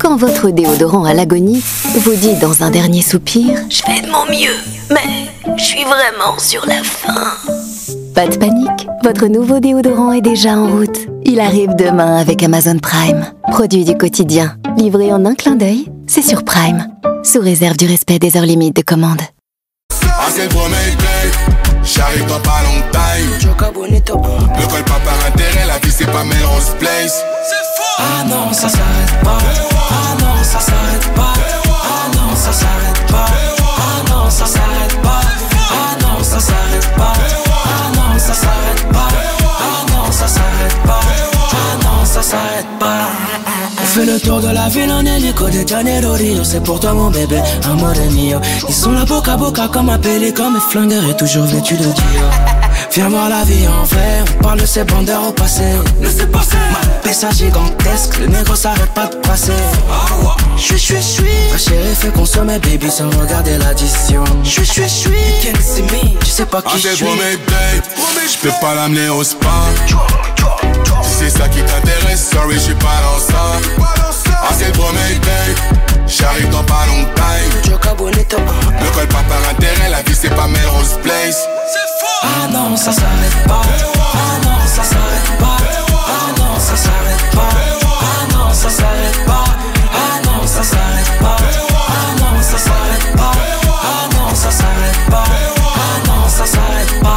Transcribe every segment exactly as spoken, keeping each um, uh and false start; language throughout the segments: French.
Quand votre déodorant à l'agonie vous dit dans un dernier soupir « Je fais de mon mieux, mais je suis vraiment sur la fin ». Pas de panique, votre nouveau déodorant est déjà en route. Il arrive demain avec Amazon Prime. Produit du quotidien, livré en un clin d'œil, c'est sur Prime. Sous réserve du respect des heures limites de commande. Ah, c'est le premier date, j'arrive dans pas longtemps. Ne colle pas par intérêt, la vie c'est pas Melrose Place. Ah non, ça s'arrête pas. Ah non, ça s'arrête pas. Ah non, ça s'arrête pas. Ah non, ça s'arrête pas. Ah non, ça s'arrête pas. Ah non, ça s'arrête pas. Ah non, ça s'arrête pas. Ah non, ça s'arrête pas. On fait le tour de la ville en hélico de Janeiro Rio. C'est pour toi mon bébé, amore mio. Ils sont là boca à boca comme un pélican. Mes flingueurs est toujours vêtu de Dior. Viens voir la vie en vrai, on parle de ces bandeurs au passé. Laissez passer. Ma pessa gigantesque, le négro s'arrête pas de passer. J'suis, j'suis, j'suis. Ma chérie fait consommer baby sans regarder l'addition. J'suis, j'suis, j'suis. Tu sais pas qui j'suis. J'peux pas l'amener au spa. Si c'est ça qui t'intéresse, sorry j'suis pas dans ça. Ah c'est le premier date, j'arrive dans pas longtemps. Ne colle pas par intérêt, la vie c'est pas Melrose Place. Ah non, ça s'arrête pas. Ah non, ça s'arrête pas. Ah non, ça s'arrête pas. Ah non, ça s'arrête pas. Ah non, ça s'arrête pas. Ah non, ça s'arrête pas. Ah non, ça s'arrête pas. Ah non, ça s'arrête pas.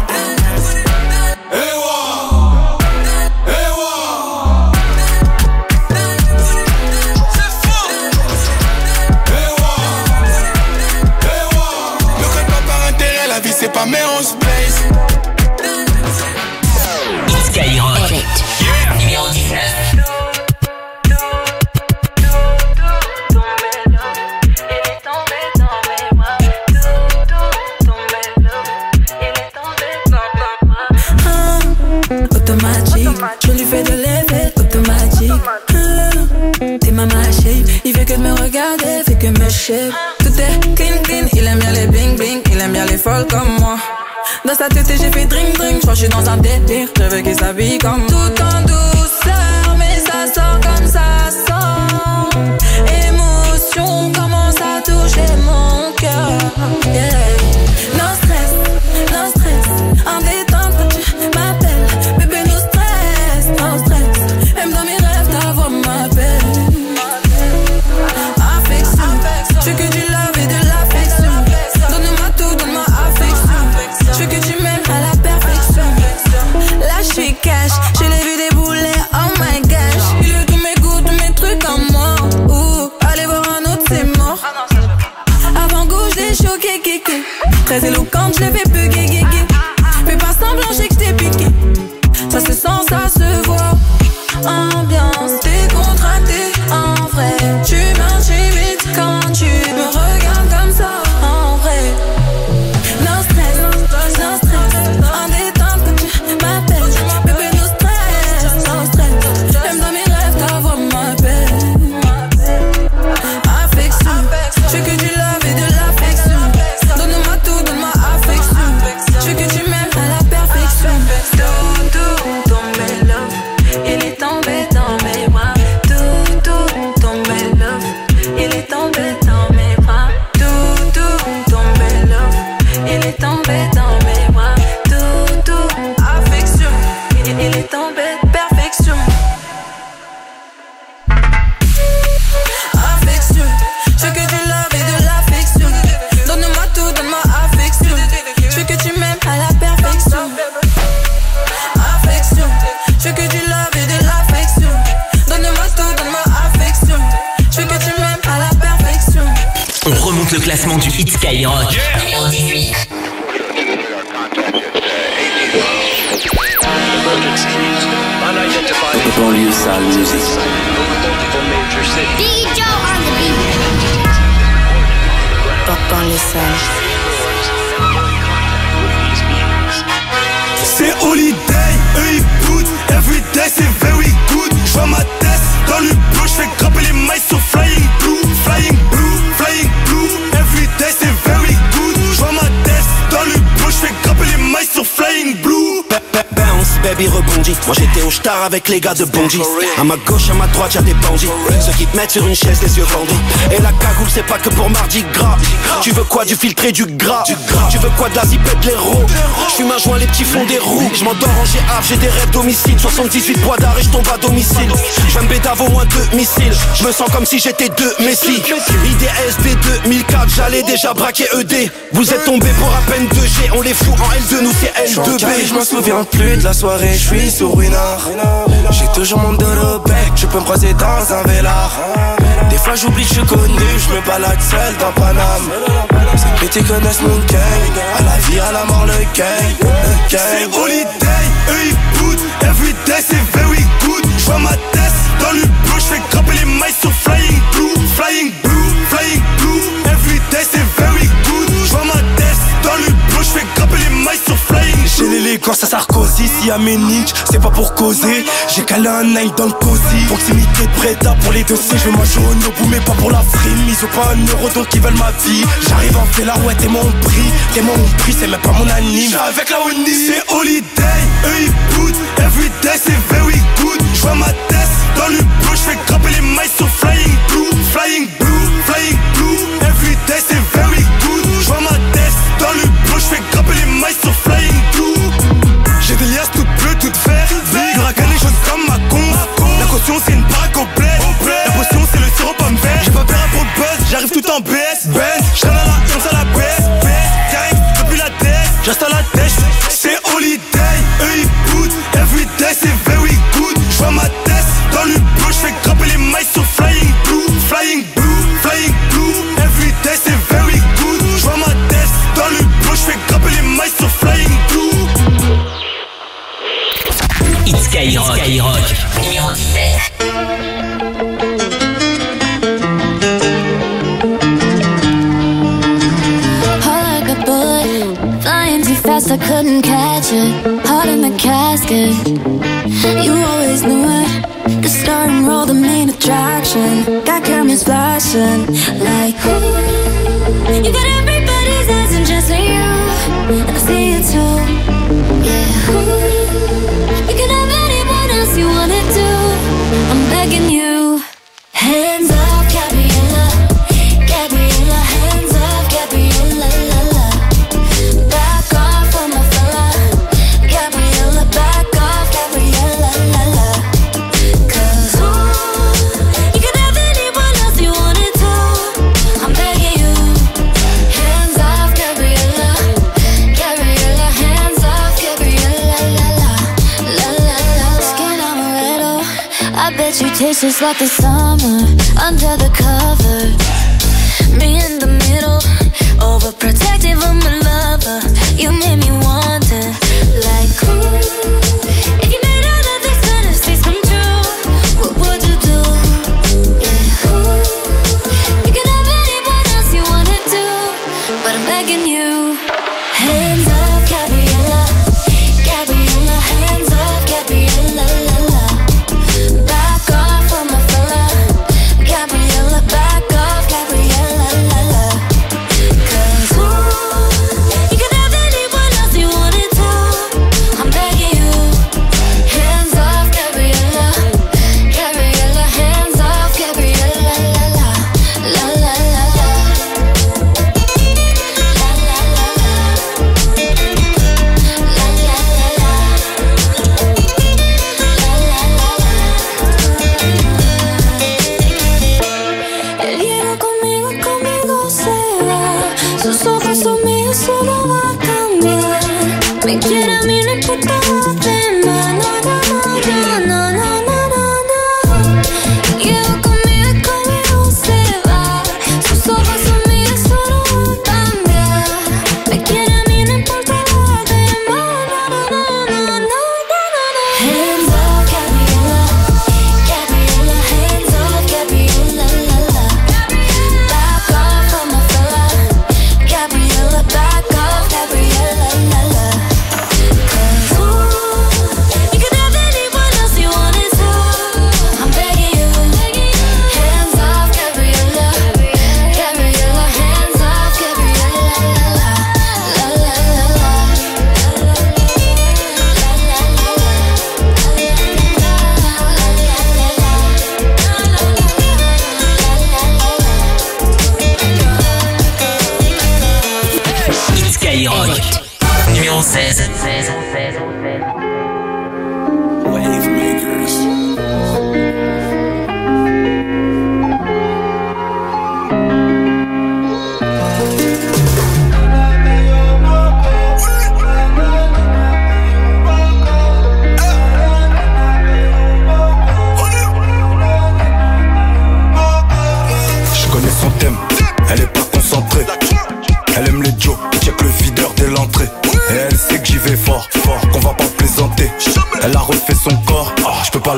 C'est pas Melrose Place. Skyrock. Yeah. Numéro dix-neuf. Ah, automatique, je lui fais de l'effet automatique. Ah, t'es ma shape, il fait que de me regarder, fait que me shape. Tout est clean clean, il aime bien les bling bling, il aime bien les folles comme moi. Dans sa tête j'ai fait drink drink, j'crois que j'suis dans un délire, je veux qu'il s'habille comme tout en douceur, mais ça sort comme ça sort. Émotion commence à toucher mon cœur. Yeah. No stress, no stress, en détente quand tu m'appelles, bébé no stress, no stress. Même dans mes rêves ta voix m'appelle. Affection, j'veux que du love et de l'affection. Donne-moi tout, donne-moi affection. J'veux que tu m'aimes à la perfection. Là j'suis cash, je l'ai vu débouler, oh my gosh. Il veut tous mes goûts, tous mes trucs en moi. Ouh, allez voir un autre c'est mort. Avant gauche des choqués, kéké. Très éloquente, je l'ai fait peu gué. Fais pas semblant, j'ai que t'es piqué. Ça se sent, ça se voit. Ambiance décontractée, en vrai. Tu m'intimides quand tu me regardes comme ça, en vrai. No stress, no stress, en détente quand tu m'appelles. Bébé no stress, no stress. Même dans mes rêves ta voix m'appelle. Affection, je veux que du love et de l'affection. Donne-moi tout, donne-moi affection. Je veux que tu m'aimes à la perfection. Tout, tout, tombé love, il est tombé dans mes bras. Tout, tout, tombé love, il est tombé dans mes bras. Tout, tout, tombé love, il est tombé dans mes bras. Tout, tout, affection, il, il est tombé perfection. Affection, je veux que du love et de l'affection. Donne-moi tout, donne-moi affection. Je veux que tu m'aimes à la perfection. Affection, je veux que du love et de l'affection. Donne-moi tout, donne-moi affection. Je veux que tu m'aimes à la perfection. On remonte le classement du hit Skyrock. Numéro dix-huit. Banlieue sale musique. Big Joe on the beat. Banlieue sale. C'est holiday, eux ils goûtent. Everyday c'est very good. J'vois ma tête dans le bleu, j'fais grimper les mailles sur flying blue. Flying blue, flying blue. Everyday c'est very good. J'vois ma tête dans le bleu, j'fais grimper les mailles sur flying blue. Bounce, baby rebondis. Moi j'étais au tard avec les gars de Bondy. À ma gauche, à ma droite, y'a des bandits. Ceux qui te mettent sur une chaise, les yeux bandés. Et la cagoule, c'est pas que pour Mardi Gras. Tu veux quoi, du filtré, du gras? Tu veux quoi, de la zipette, de l'héros? J'fume un joint, les petits font des roues. J'm'endors en G A F, j'ai des rêves d'homicide. soixante-dix-huit poids d'arrêt, et j'tombe à domicile. J'veux me bédave au moins deux missiles. J'me sens comme si j'étais deux Messi. I D S B deux mille quatre, j'allais déjà braquer E D. Vous êtes tombés pour à peine deux G. On les fout en L deux, nous c'est L deux B. Je me souviens plus de la soirée, je suis sur une heure. J'ai toujours mon dodo bec, je peux me croiser dans un vélard. Des fois j'oublie que je suis connu, je me balade seul dans Paname. Ces petits connaissent mon gang, à la vie, à la mort, le gang, le gang. C'est holiday, eux ils boutent. Everyday c'est very good. J'vois ma tête dans le bleu, j'fais grimper les mailles sur Flying Blue. Flying Blue, Flying Blue. Everyday c'est very good. J'vois ma tête dans le bleu, j'fais grimper les mailles sur Flying Blue. J'ai l'élégance à Sarkozy, si y'a mes ninjas, c'est pas pour causer. J'ai calé un nine dans le cosy. Proximité de Breda pour les deux C. Je veux manger au Nobu mais pas pour la frime. Ils ont pas un euro donc ils veulent ma vie. J'arrive en fait la ouais t'es mon prix. T'es mon prix, c'est même pas mon anime. J'suis avec la Oni. C'est holiday, eux ils boutent. Everyday c'est very good. J'vois ma tête dans le bleu, j'fais grimper les mailles sur Flying Blue. Flying Blue, Flying Blue. Everyday c'est very good. J'vois ma tête dans le bleu, j'fais grimper les mailles sur Flying Blue. J'ai des liasses toutes bleues, toutes vertes. Huracan les choses comme ma conf. La caution c'est une baraque au bled. La potion c'est le sirop pomme vert. J'ai pas peur à trop de buzz, j'arrive tout en B S. Benz, j'suis à la on à la baisse. Gang, depuis la tête, j'reste à la tête. C'est holiday, eux ils boutent. Everyday c'est very good. J'vois ma tête dans le bleu, j'fais grimper les mailles sur Flying Blue. Flying Blue, Flying Blue. Everyday c'est very good. J'vois ma tête dans le bleu, j'fais grimper les mailles sur Flying Blue. It's Skyrock, Skyrock, numéro dix-sept. Fast, I couldn't catch it. Heart in the casket. You always knew it. The star and roll, the main attraction. Got cameras flashing like ooh. You got everybody's eyes and just you. And I see it too. Yeah. Ooh. You can have anyone else you wanna do. I'm begging you. Hands off, Gabriella. Gabriella, hands off, Gabriella. La, la. Back off on my fella. Gabriella, back off, Gabriella. La, la. Cause ooh, you can have anyone else you wanted to. I'm begging you. Hands off, Gabriella. Gabriella, hands off, Gabriella. La, la. La, la, la. Skin amaretto. I bet you taste just like the summer under the cover. Me in the middle, overprotective of my lover. You made me wonder, like ooh, if you made all of these fantasies come true, what would you do? Yeah, ooh, you can have anyone else you wanna do, but I'm begging you. Hands off, Gabriella. Gabriella, hands off, Gabriella. La, la. Back off on my fella. Gabriella.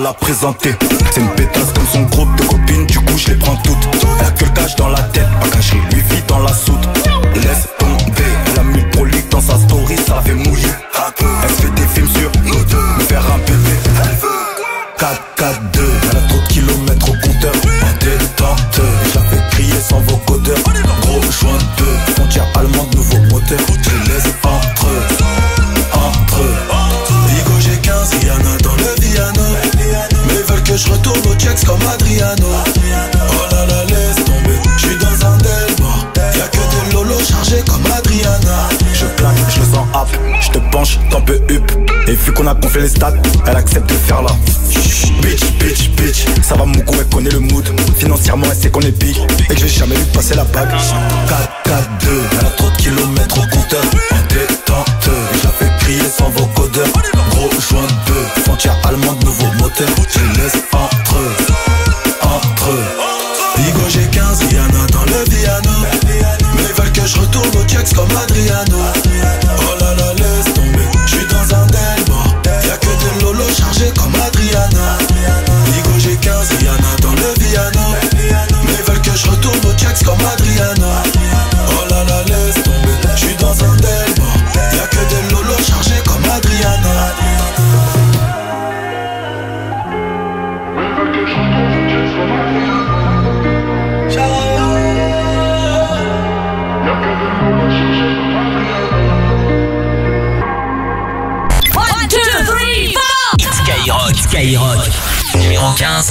la présenter. C'est une pétasse comme son groupe de copines, du coup je les prends toutes. Elle a que le cash dans la tête, pas caché, lui vit dans la soute. Laisse tomber, elle a mis le prolique dans sa story, ça fait mouiller. Elle se fait des films sur nous deux, me faire un bébé. quatre quatre deux, elle a trop de kilomètres au compteur. En détente, je la fais crier sans vocodeur. Gros joint de frontière allemande, nouveau moteur. Je les laisse entre eux, entre eux. Vigo j'ai quinze, Rihanna dans le Viano. Mais ils veulent que je retourne au checks comme Adriano. Oh là là, laisse tomber, je suis dans un Delmore. Y'a que des lolos chargés comme Adriana. Je plaque, je le sens up, je te penche, t'en peux up. Et vu qu'on a gonflé les stats, elle accepte de faire là. Bitch, bitch, bitch, ça va mon goût, elle connaît le mood. Financièrement, elle sait qu'on est big et que j'ai jamais vu passer la bague. quatre quatre deux, elle a trop de kilomètres au compteur. En détente, je la fais crier sans vocodeur. Gros joint de frontière allemande, nouveau moteur. Je les laisse entre eux, entre eux. Vigo j'ai quinze, Rihanna dans le Viano. Mais ils veulent que je retourne au checks comme Adriano. Oh là là, laisse tomber, je suis dans un Delmore. Y'a que des lolos chargés comme Adriana. Vigo j'ai quinze, Rihanna dans le Viano. Mais ils veulent que je retourne au checks comme Adriana. Oh là là, laisse tomber, je suis dans un Delmore. Y'a que des lolos chargés comme Adriana. Skyrock, Skyrock, numéro quinze.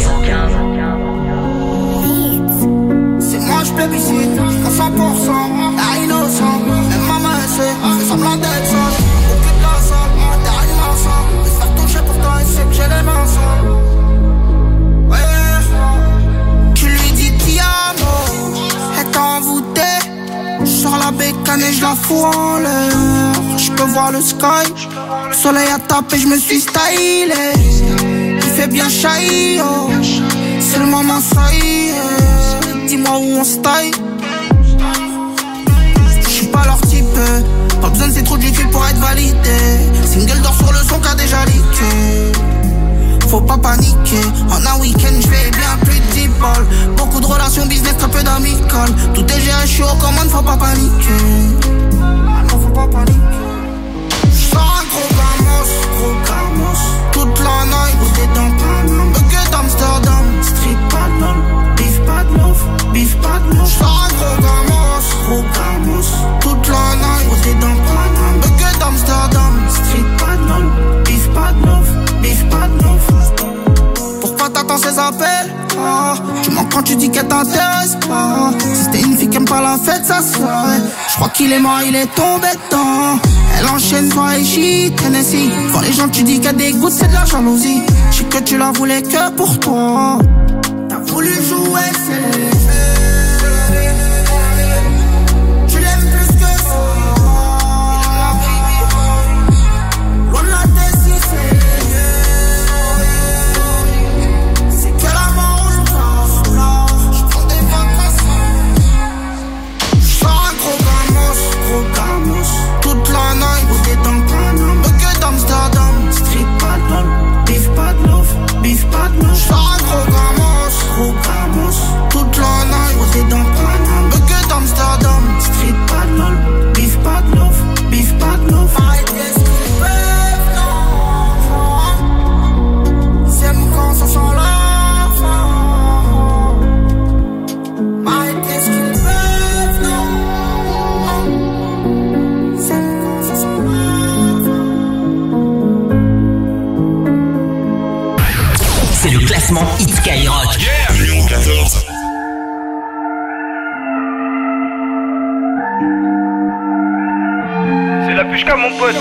C'est moi je plébiscite, à cent pour cent, à innocent. Même maman elle sait, fait semblant d'être sage. Aucune de la salle, t'es innocent. De se faire toucher pourtant elle sait que j'ai les mains sales. Ouais, tu lui dis ti amo, elle t'a envoûté. J'sors la bécane et j'la fous en l'air. J'peux voir le sky. Le soleil a tapé, je me suis stylé. Il fait bien chahi, oh. C'est le moment, ça y est. Dis-moi où on style. J'suis pas leur type. Pas besoin de ces trous de liquide pour être validé. Single d'or sur le son qu'a déjà leaké. Faut pas paniquer. En un week-end, j'fais bien plus de dix balles. Beaucoup de relations business, très peu d'amical. Tout est géré, j'suis aux commandes, faut pas paniquer. Non, faut pas paniquer. J'sors un gros gamos, gros gamos. Toute la night, bouteille dans Paname. Bucket d'Amsterdam, street pas de lol. Beef pas de love, beef pas de love. J'sors un gros gamos, gros gamos. Toute la night, bouteille dans Paname. Bucket d'Amsterdam, street pas de lol. Beef pas de love, beef pas de love. Pourquoi t'attends ces appels? Ah, tu mens quand tu dis qu'elle t'intéresse pas. Si c'était une fille qui aime pas la fête, ça se ferait. J'crois qu'il est mort, il est tombé dedans. Elle enchaîne soirée shit, Tennessee. Quand les gens tu dis qu'elle dégoûte, c'est de la jalousie. J'sais que tu la voulais que pour toi. T'as voulu jouer, c'est... Tu l'aimes plus que ça. Loin de la tête, si c'est... C'est que la mort où je là. J'prends des vacances. J'sors un gros gamos, gros gamos. Toute la night, bouteille dans Paname. Bucket d'Amsterdam, street pas de lol. Beef pas de love, beef pas de love. J'sors un gros gamos, gros gamos. Toute la night, bouteille dans Paname. Bucket d'Amsterdam, street pas de lol. Beef pas de love, beef pas de love. Arrête qu'est-ce qu'ils peuvent, non. Ils aiment quand ça sent la fin. Arrête qu'est-ce qu'ils peuvent, non. Ils aiment quand ça sent la fin. C'est le classement Hit Skyrock. Yeah, numéro quatorze. C'est la pushka mon pote.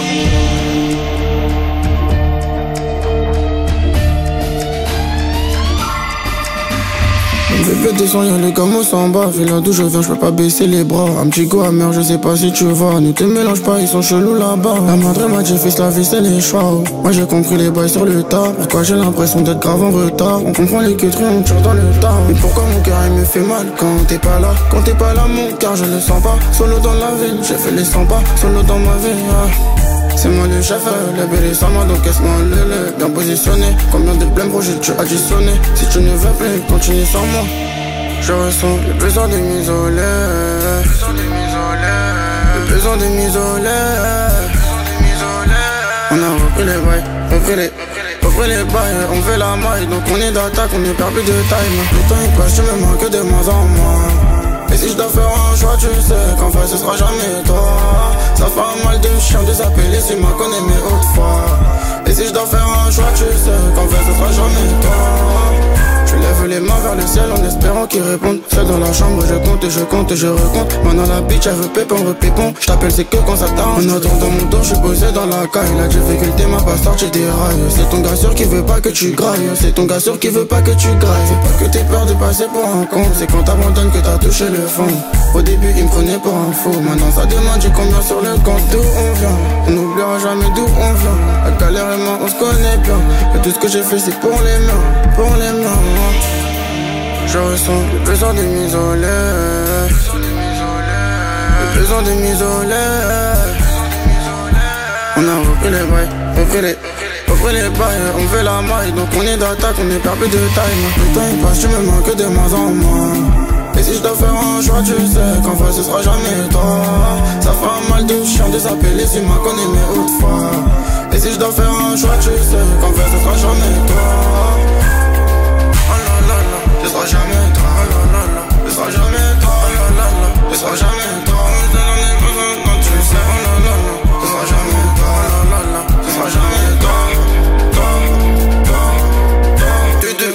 Bébé descend, y'a les gamos en bas. Fais là d'où je viens, j'peux pas baisser les bras. Un petit go amer, je sais pas si tu vois. Ne te mélange pas, ils sont chelous là-bas. La madre m'a dit fils, la vie c'est les choix. Moi j'ai compris les bails sur le tas. Pourquoi j'ai l'impression d'être grave en retard? On comprend les queuteries, on tire dans le tas. Mais pourquoi mon cœur il me fait mal quand t'es pas là? Quand t'es pas là mon cœur je le sens pas. Solo dans la ville, j'ai fait les cent pas. Solo dans ma vie, ah. C'est moi le chef, la belle est sans moi, donc casse-moi le lait. Bien positionné, combien de blèmes projet tu as additionné. Si tu ne veux plus, continue sans moi. Je ressens le besoin de m'isoler. Le besoin de m'isoler. On a repris les bails, repris les, repris les bails. On fait la maille, donc on est d'attaque, on est perdu de taille. Le temps il passe, tu me manques de moins en moins. Et si je dois faire un choix, tu sais qu'en fait ce sera jamais toi. Ça fait mal de chien de s'appeler si ma connais mais autrefois. Et si je dois faire un choix, tu sais qu'en fait ce sera jamais toi. Je lève les mains vers le ciel en espérant qu'ils répondent. Seul dans la chambre, je compte et je compte et je recompte. Maintenant la bitch elle veut pépon, veut pépon. Je t'appelle c'est que quand ça t'arrange. En attendant mon dos, je suis posé dans la caille. La difficulté m'a pas sorti des rails. C'est ton gars sûr qui veut pas que tu grailles. C'est ton gars sûr qui veut pas que tu grailles. C'est pas que t'aies peur de passer pour un con. C'est quand t'abandonnes que t'as touché le fond. Au début il me prenait pour un fou. Maintenant ça demande du combien sur le compte. D'où on vient, on n'oubliera jamais d'où on vient. La galère et moi on se connaît bien. Et tout ce que j'ai fait c'est pour les miens, pour les miens. Je ressens le besoin de m'isoler. Le besoin de m'isoler. On a repris les bails, repris les, repris les bails. On fait la maille, donc on est d'attaque, on est perdu de taille. Le temps il passe, tu me manques de moins en moins. Et si je dois faire un choix, tu sais qu'en vrai ce sera jamais toi. Ça fera mal de chien de s'appeler si ma connais mais autrefois. Et si je dois faire un choix, tu sais qu'en vrai ce sera jamais toi. Ce sera jamais toi, ce sera jamais toi, ce sera jamais toi. Quand tu sais, ce sera jamais toi, ce sera jamais toi, toi, toi, toi, tu deux.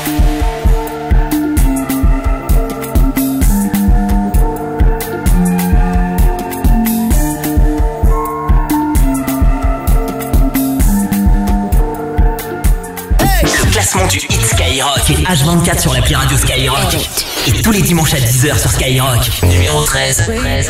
Le classement du hit Skyrock, H vingt-quatre sur l'appli radio Skyrock et tous les dimanches à dix heures sur Skyrock. Numéro treize.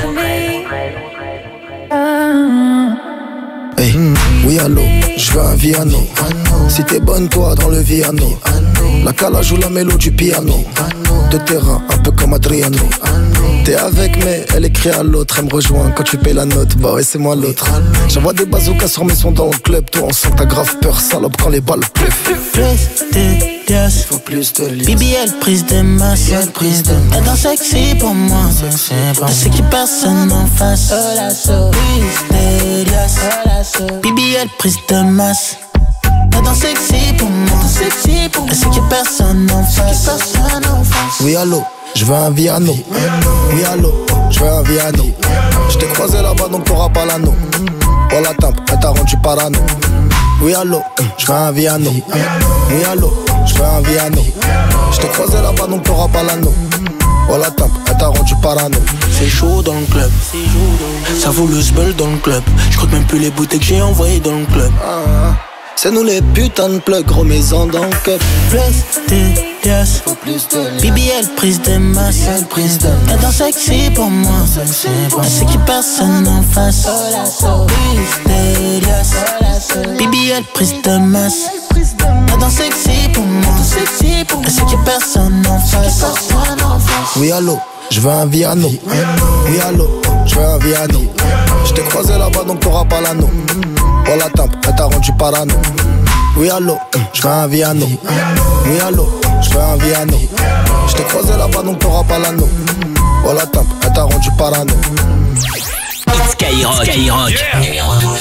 Hey, oui allô, je veux un Viano. Si t'es bonne toi dans le Viano, la calage ou la mélo du piano. De terrain, un peu comme Adriano. T'es avec mais elle écrit à l'autre. Elle me rejoint quand tu payes la note. Bah ouais c'est moi l'autre. J'envoie des bazookas sur mes sons dans le club. Toi on sent que t'as grave peur salope quand les balles pleuvent. Plus de liasses, faut plus de liasses. B B L prise de masse, prise de masse. Elle danse sexy pour moi. Je sais qu'il personne en face. Plus de liasses, B B L prise de masse. Elle danse sexy pour moi. Elle sait qu'il personne en face. Oui allô, je veux un Viano. Oui allô, je veux un Viano. Je t'ai croisé là-bas donc t'auras pas l'anneau. Oh la tempe, elle t'a rendu parano. Oui allô, je veux un Viano. Oui allô, je veux un Viano. Je t'ai croisé là-bas donc t'auras pas l'anneau. Oh la tempe, elle t'a rendu parano. C'est chaud dans le club, ça vaut le sbeul dans le club. Je compte même plus les bouteilles que j'ai envoyées dans le club. Ah, c'est nous les putains de plugs, gros maison dans le cup. Plus de liasses, B B L prise de masse. Elle danse sexy pour moi. Elle sait qu'il personne en face. Plus de liasses, B B L prise de masse. Elle danse sexy pour moi. Elle sait qu'il personne en face. Oui allô, je veux un Viano. Oui allô, je veux un Viano. Je t'ai croisé là-bas donc t'auras pas l'anneau. Oh la tempe, elle t'a rendu parano. Oui allô, je veux un Viano. Oui allô, je veux un Viano. Je t'ai croisé là-bas donc t'auras pas l'anneau. Oh la tempe, elle t'a rendu parano. Hit Skyrock, Skyrock. Yeah. Numéro douze.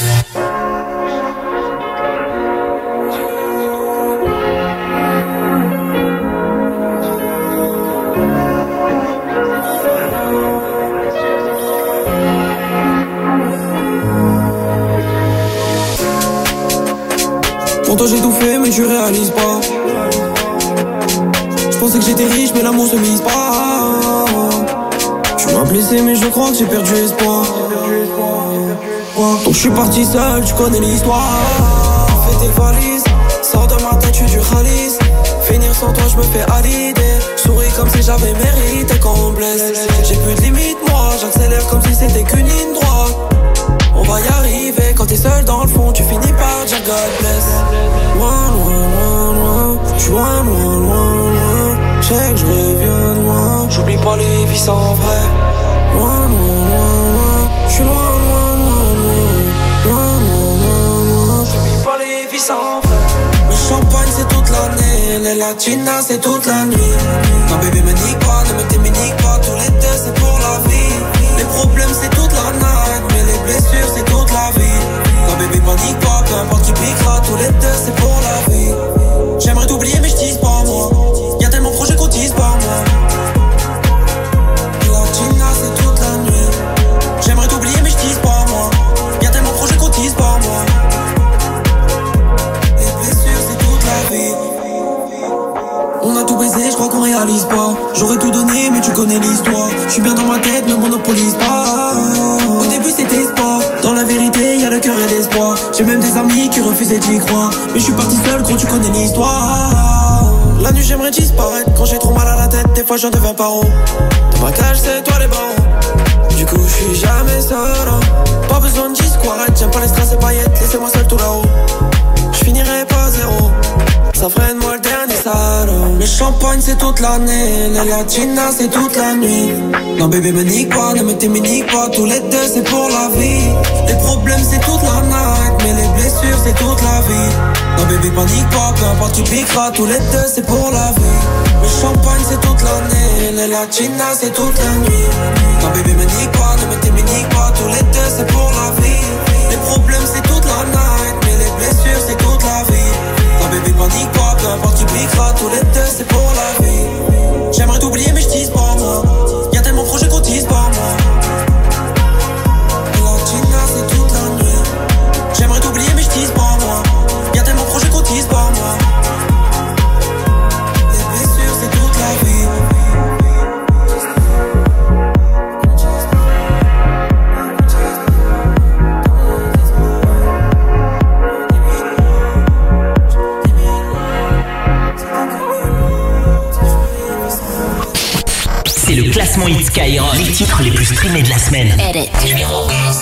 Pour toi j'ai tout fait mais tu réalises pas. Je pensais que j'étais riche mais l'amour se mise pas. Tu m'as blessé mais je crois que j'ai perdu espoir. Donc je suis parti seul, tu connais l'histoire. Fais tes valises, sors de ma tête, je suis du Khalis. Finir sans toi je me fais à l'idée. Souris comme si j'avais mérité quand on blesse. J'ai plus de limite moi, j'accélère comme si c'était qu'une ligne droite. On va y arriver, quand t'es seul dans le fond, tu finis par dire God bless. Loin, loin, loin, loin, j'suis loin, loin, loin, loin. J'sais que j'reviens de loin, j'oublie pas les vies sans vrai. Loin, loin, loin, loin, j'suis loin, loin, loin, loin, loin, loin. les latinas c'est toute la nuit. Non bébé me nique pas, ne me t'éminique pas. Tous les deux c'est pour la vie. Les problèmes c'est toute la night, mais les blessures c'est toute la vie. Non bébé panique pas, peu importe qui piquera. Tous les deux c'est pour la vie. J'aimerais t'oublier mais je tease pas moi. Y'a tellement de projets qu'on tease pas moi. Latina c'est toute la nuit. J'aimerais t'oublier mais je tease pas moi. Y'a tellement de projets qu'on tease pas moi. Les blessures c'est toute la vie. On a tout baisé, je crois qu'on réalise pas. J'aurais tout donné mais tu connais l'histoire. Je suis bien dans ma tête, ne monopolise pas. Au début c'était sport. Dans la vérité y'a le cœur et l'espoir. J'ai même des amis qui refusaient d'y croire. Mais je suis parti seul quand tu connais l'histoire. La nuit j'aimerais disparaître. Quand j'ai trop mal à la tête, des fois j'en deviens paro. Dans ma cage c'est toi les barreaux. Du coup je suis jamais seul hein. Pas besoin de disquarette. J'aime pas les strass et paillettes. Laissez-moi seul tout là-haut. Je finirai pas zéro. Ça freine moi le dernier salaud. Le champagne c'est toute l'année. Les latinas c'est toute la nuit. Non bébé me nique pas, ne me t'éminique pas. Tous les deux c'est pour la vie. Les problèmes c'est toute la night, mais les blessures c'est toute la vie. Non bébé panique pas, peu importe qui piquera. Tous les deux c'est pour la vie. Le champagne c'est toute l'année. Les latinas c'est toute la nuit. Non bébé me nique pas, ne me t'éminique pas. Tous les deux c'est pour la vie. Les problèmes c'est toute la night, mais les blessures c'est toute la vie. Non bébé panique pas, peu importe qui piquera. Tous les deux c'est pour la vie. J'aimerais t'oublier mais je tease pas moi. Y'a tellement de projets qu'on tease pas moi. Latina c'est toute la nuit. J'aimerais t'oublier mais je tease pas moi. Y'a tellement de projets qu'on tease pas moi. Les blessures c'est toute la vie. C'est le classement Hit Skyrock. Les titres les plus streamés de la semaine. Edit. Numéro onze.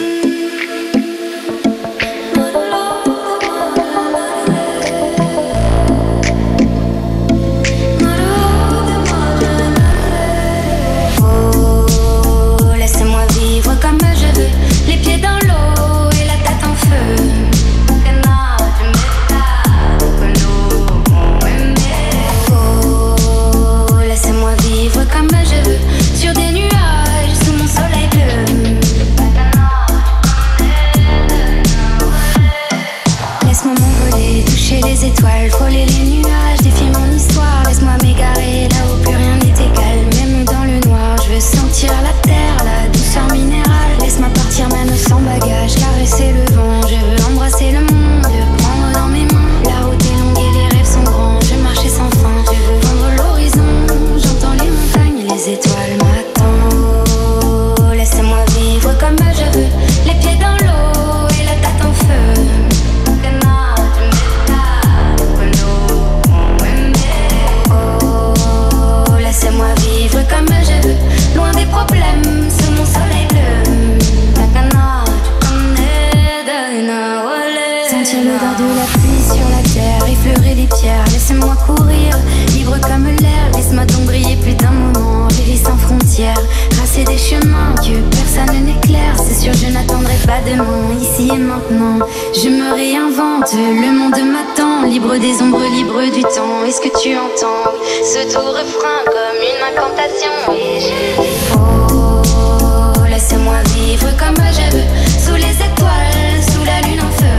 Oh, laissez-moi vivre comme je veux. Les pieds dans l'eau et la tête en feu. Oh, laissez-moi vivre comme je veux. Sur des nuages, sous mon soleil bleu. Laisse-moi m'envoler, toucher les étoiles, frôler les nuages, défier mon histoire. Laisse-moi m'égarer là où plus rien n'est égal. Même dans le noir, je veux sentir la terre, la douceur minérale. Laisse-moi partir même sans bagage, caresser le vent. Je veux embrasser le monde, prendre dans mes mains. La route est longue et les rêves sont grands. Je veux marcher sans fin, je veux vendre l'horizon. J'entends les montagnes et les étoiles m'attendent. Oh, laissez-moi vivre comme je veux. Les pieds dans l'eau et la tête en feu. Oh, laissez-moi vivre comme je veux. Loin des problèmes, sous mon soleil bleu. Sentir l'odeur de la pluie sur la terre, effleurer les pierres, laissez-moi courir, libre comme l'air, laisse-moi donc briller plus d'un moment, vivre sans frontières, tracer des chemins que personne n'éclaire, c'est sûr je n'attendrai pas demain, ici et maintenant, je me réinvente, le monde m'attend, libre des ombres, libre du temps, est-ce que tu entends, ce doux refrain comme une incantation, et je dis oh, laissez-moi vivre comme je veux, sous les étoiles, sous la lune en feu.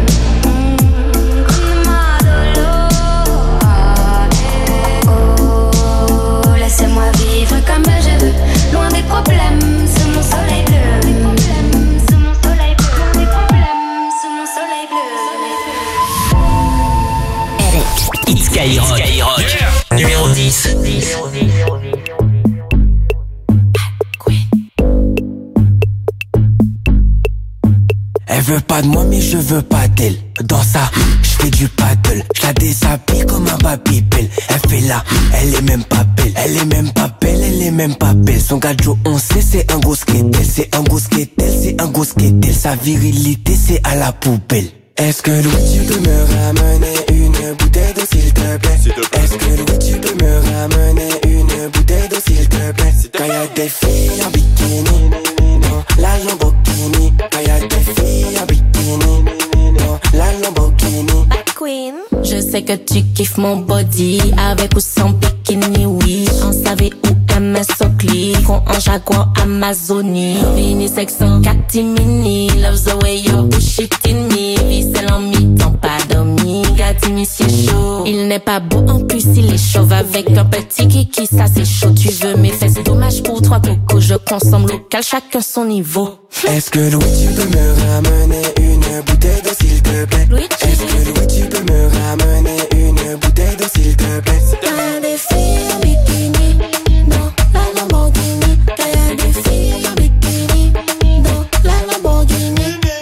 Laissez-moi vivre comme je veux, loin des problèmes, sous mon soleil bleu. Sous mon soleil bleu, loin des problèmes, sous mon soleil bleu. Hit Skyrock. Skyrock. Yeah. Numéro dix. Elle veut pas de moi mais je veux pas d'elle. Dans ça, je fais du paddle. Je la déshabille comme un babybel. Elle fait là, elle est même pas belle. Elle est même pas belle, elle est même pas belle. Son gadjo on sait c'est un gros skatel. C'est un gros skatel, c'est un gros skatel. Sa virilité c'est à la poubelle. Est-ce que Louis tu peux me ramener une bouteille d'eau s'il te plaît? Est-ce que Louis tu peux me ramener une bouteille d'eau s'il te plaît? Quand y'a des filles en bikini, non, la Lamborghini. Quand y'a des filles en bikini, non, la Lamborghini. Queen. Je sais que tu kiffes mon body. Avec ou sans bikini, oui. En savait où M S au clic. On en Jaguar Amazonie. Vini sexant, catimini. Loves the way you push it in me. Vissel en mi-temps, pas dormi. Gatimi c'est chaud. Il n'est pas beau en plus, il est chauve. Avec un petit kiki, ça c'est chaud. Tu veux mes fesses, dommage pour trois cocos. Je consomme local, chacun son niveau. Est-ce que Louis tu peux me ramener une bouteille d'eau s'il te plaît? Est-ce que Louis tu peux me ramener une bouteille d'eau s'il te plaît? Y'a des filles en bikini dans la Lamborghini. Y'a des filles en bikini dans la Lamborghini.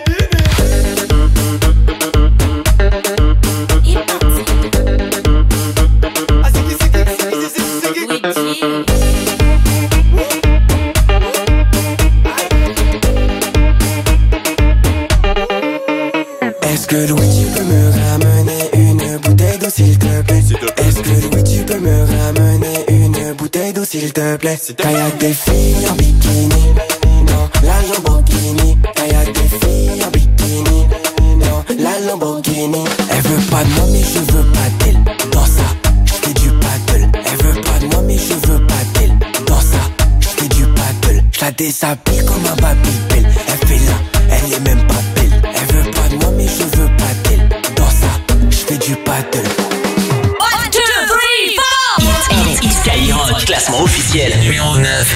Est-ce que Louis tu peux me ramener une bouteille d'eau s'il te plaît? Est-ce que Louis tu peux me ramener une bouteille d'eau s'il te plaît? Quand y'a des filles en bikini dans la Lamborghini. Quand y'a des filles en bikini dans la Lamborghini. Elle veut pas de moi mais je veux pas d'elle. Dans ça, j'fais du paddle. Elle veut pas de moi mais je veux pas d'elle. Dans ça, j'fais du paddle. J'la déshabille comme un Babybel. Elle fait là, elle est même pas belle. Elle veut pas de moi mais je veux pas d'elle. Dans ça, j'fais du paddle. one, two, three, four. Hit Skyrock, classement officiel numéro neuf.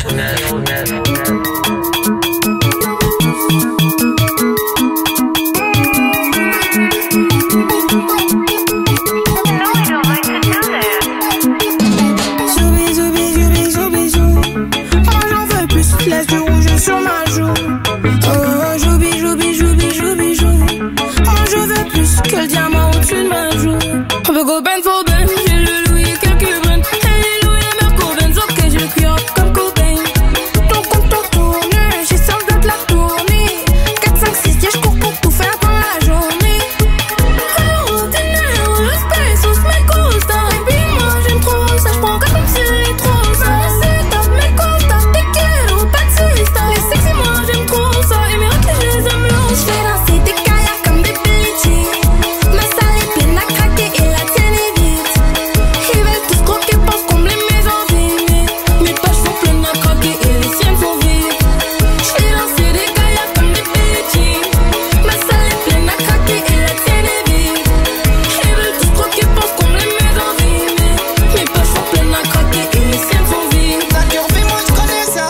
Zoubi, zoubi, zoubi, zoubi, zou. Oh, j'en veux plus, laisse du rouge sur ma joue. Oh, joubi, joubi, joubi, joubi, jou. Oh, je veux plus que le diamant au-dessus de ma joue. On veut go ben for ben, j'ai le Louis et quelques bennes. Hey, les Louis et Merco Benz, ok, j'ai le cuir comme Cobain. Ton compte en tourne, j'ai seul de la tournée. quatre, cinq, six, yeah, j'cours pour tout faire dans la journée. Oh, dinero, los pesos me gusta. Et puis moi j'aime trop ça, j'prends comme si les trop ça. C'est top, me gusta, te quiero, taxista. Les sexy, moi j'aime trop ça. Et mes rats, je les aime longs. J'fais danser des kayaks comme des Billie Jean. Ma salle est pleine à craquer et la tienne est vide. Ils veulent tous croquer parce qu'on me les met en vie. Mes poches sont pleines à craquer et les siennes sont vides. J'fais danser des kayaks comme des Billie Jean. Ma salle est pleine à craquer et la tienne est vide. Ils veulent tous croquer parce qu'on me les met en vie. Mes poches sont pleines à craquer et les siennes sont vides. La curvée, moi je connais ça.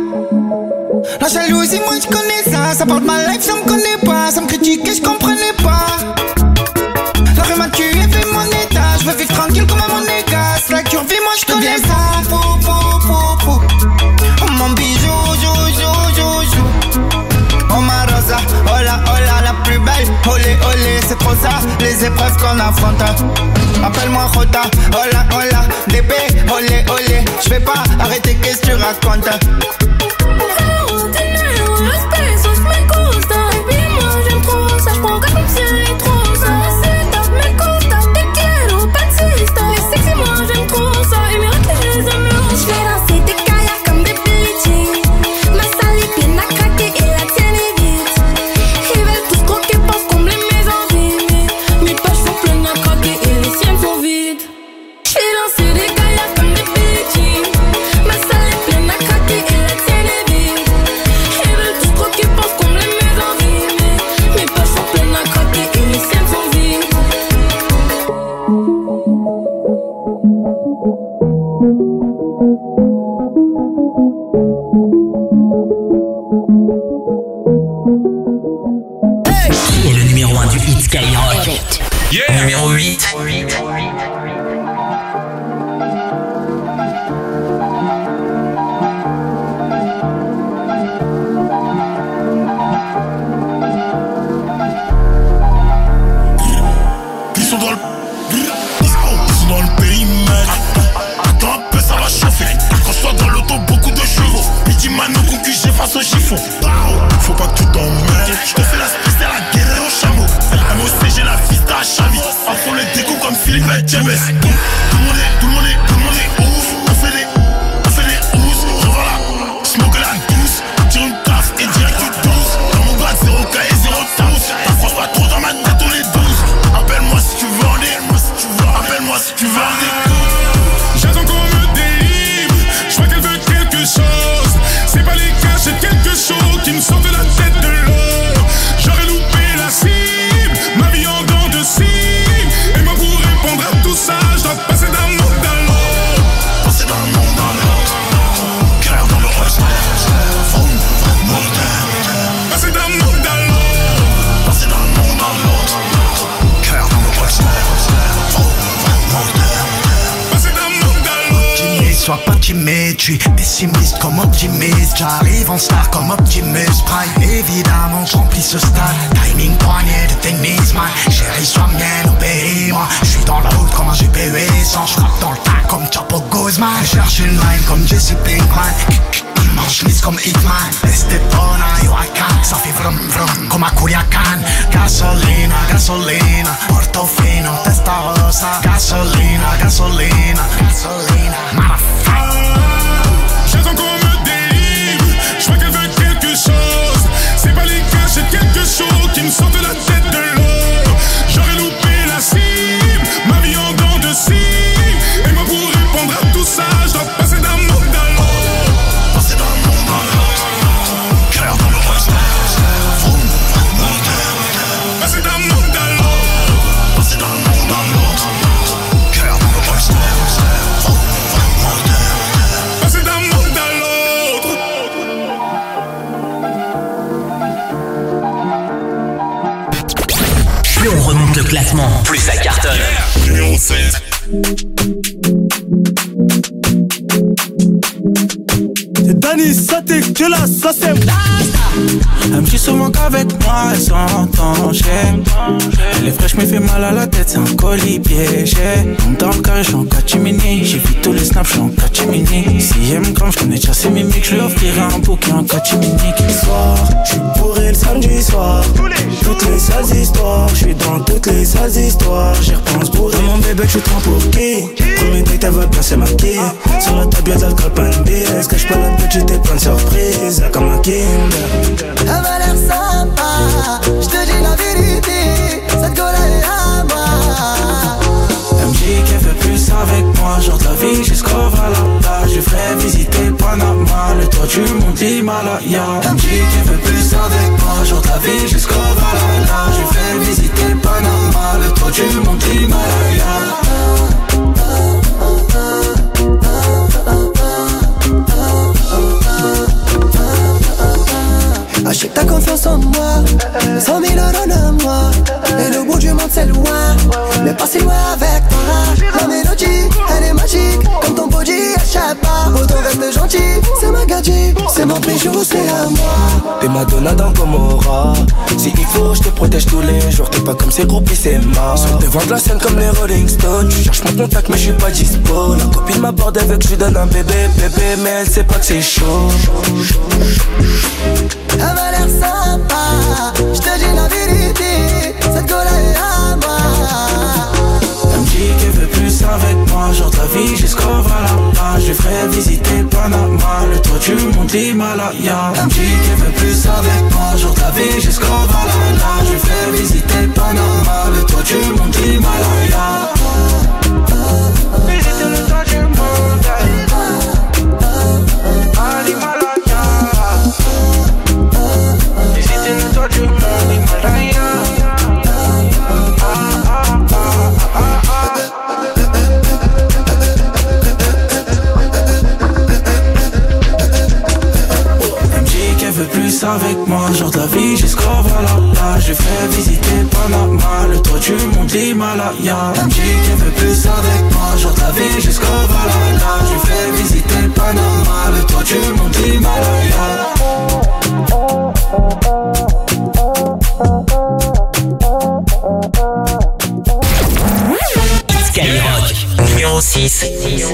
La jalousie, moi je connais ça. Ça porte ma life, ça me connaît pas. Ça me critique et je comprenais pas. La rue m'a tué, fait mon état. Je veux vivre tranquille comme à mon écasse. La curvée, moi je connais ça. Fou, fou, fou, fou. Oh mon bijou, jou, jou, jou, jou. Oh ma rosa, hola, hola, la plus belle. Olé, olé, c'est trop ça. Les épreuves qu'on affronte. Appelle-moi Jota, hola, hola. Bébé, olé, olé. Je vais pas arrêter, qu'est-ce que tu racontes? Oh, dinero, los pesos me gusta. Et puis moi j'aime trop ça, j'prends comme si les trop ça. C'est top, me gusta, te quiero, taxista. Les sexy, moi j'aime trop ça. Et mes rats, je les aime longs. J'fais danser des kayaks comme des Billie Jean. Ma salle est pleine à craquer et la tienne est vide. Ils veulent tous croquer parce qu'on me les met en vie. Mes poches sont pleines à craquer et les siennes sont vides. J'fais danser des kayaks comme des Billie Jean. Ma salle est pleine à craquer et la tienne est vide. Ils veulent tous croquer parce qu'on me les met en vie. Mes poches sont pleines à craquer et les siennes sont vides. Qui est le numéro un du hit Skyrock? Yeah. Numéro huit. Ils sont dans le. Ils sont dans le périmètre. Attends un peu, ça va chauffer. Quand je sois dans l'auto, beaucoup de chevaux. Petit Mano concu, j'ai face au chiffon. Faut pas que tu t'emmêles. Je te fais la spéciale à la guerre au chameau. M O C, j'ai la fista à Chavi. À fond les décos comme Philippe et James. Tout le monde est, tout le monde est, tout le monde est ouf. On fait des, on fait des housses. Revoilà, smoke la douce. Tire une taf et direct tu douce. Dans mon bas, zéro K et zéro touche. T'approches pas trop dans ma tête, on est douze. Appelle-moi si tu veux en aller, moi si tu veux timide, j'suis pessimiste comme optimiste. J'arrive en star comme Optimus Prime. Évidemment j'remplis ce stade. Timing poigné de tennis man. Chérie sois mienne, obéis-moi. J'suis dans la route comme un G P huit cents. J'frappe dans le tas comme Chapo Guzman. Cherche une line comme Jesse Pinkman. En chemise comme Hitman. Estepona, Yoacan. Ça fait vrum vrum comme à Culiacan. Gasolina, gasolina. Portofino, Testarossa. Gasolina, gasolina, gasolina. Motherfucker. J'attends qu'on me délivre. J'vois qu'elle veut quelque chose. C'est pas les gars, j'ai quelque chose qui me sort de la tête de l'eau. J'aurais loupé la cible. Ma vie en dents de scie. Et moi pour répondre à tout ça, j'dois passer d'un monde à l'autre. Passer d'un monde à l'autre. Cœur dans le roster. Passer d'un monde à l'autre. Passer d'un monde à l'autre. Cœur dans le roster. Passer d'un monde à l'autre. Plus on remonte le classement, plus ça cartonne. Numéro sept. C'est Dani, ça t'es que là, ça c'est elle me dit souvent qu'avec moi elle s'entend, j'aime. Elle est fraîche mais fait mal à la tête, c'est un colis piégé. Donc dans le carré j'suis en catimini. J'ai vu tous les snaps, j'suis en catimini. Si elle me comme j'connais déjà ses mimiques, j'lui offrirai un bouquet en catimini. Ce soir, j'suis bourré le samedi soir. Toutes les sales histoires, j'suis dans toutes les sales histoires. J'y repense bourré. Mon bébé tu te prends pour qui? Premier date elle veut bien se maquiller. Sur la table y'a de l'alcool, pas une bière. Cache pas la petite et plein de surprises. Comme un Kinder. Elle m'a l'air sympa, j'te dis la vérité, cette gueule est à moi. Elle me dit qu'elle veut plus avec moi, genre de la vie jusqu'au Valhalla. Je ferai visiter Panama, le toit du monde l'Himalaya. Elle me dit qu'elle veut plus avec moi, genre de la vie jusqu'au Valhalla. Je ferai visiter Panama, le toit du monde l'Himalaya. Achète ta confiance en moi, cent mille euros de moi. Et le bout du monde c'est loin, mais pas si loin avec toi. La mélodie, elle est magique, comme ton body, échappe pas. Autant reste gentil, c'est ma gadget, c'est mon bijou, c'est à moi. T'es Madonna dans Gomorrah. Si il faut, je te protège tous les jours. T'es pas comme ces groupies, c'est mort. Sur devant de la scène comme les Rolling Stones. Tu cherches mon contact, mais je suis pas dispo. La copine m'aborde avec, je lui donne un bébé, bébé, mais elle sait pas que c'est chaud. Elle m'a l'air sympa, j'te dis la vérité, cette gueule est à moi. Elle me dit qu'elle veut plus avec moi, genre de la vie jusqu'au Valhalla. Je ferai visiter Panama, le toit du monde l'Himalaya. Elle me dit qu'elle veut plus avec moi, genre de la vie jusqu'au Valhalla. Je ferai visiter Panama, le toit du monde l'Himalaya. Visiter le toit du monde à l'Himalaya. Visiter le toit du monde l'Himalaya. Plus avec moi, genre de la vie jusqu'au Valhalla. Je fais visiter Panama, le toit du monde l'Himalaya. Elle me dit qu'elle veut plus avec moi, genre de la vie jusqu'au Valhalla. Je fais visiter Panama, le toit du monde l'Himalaya. Skyrock numéro six.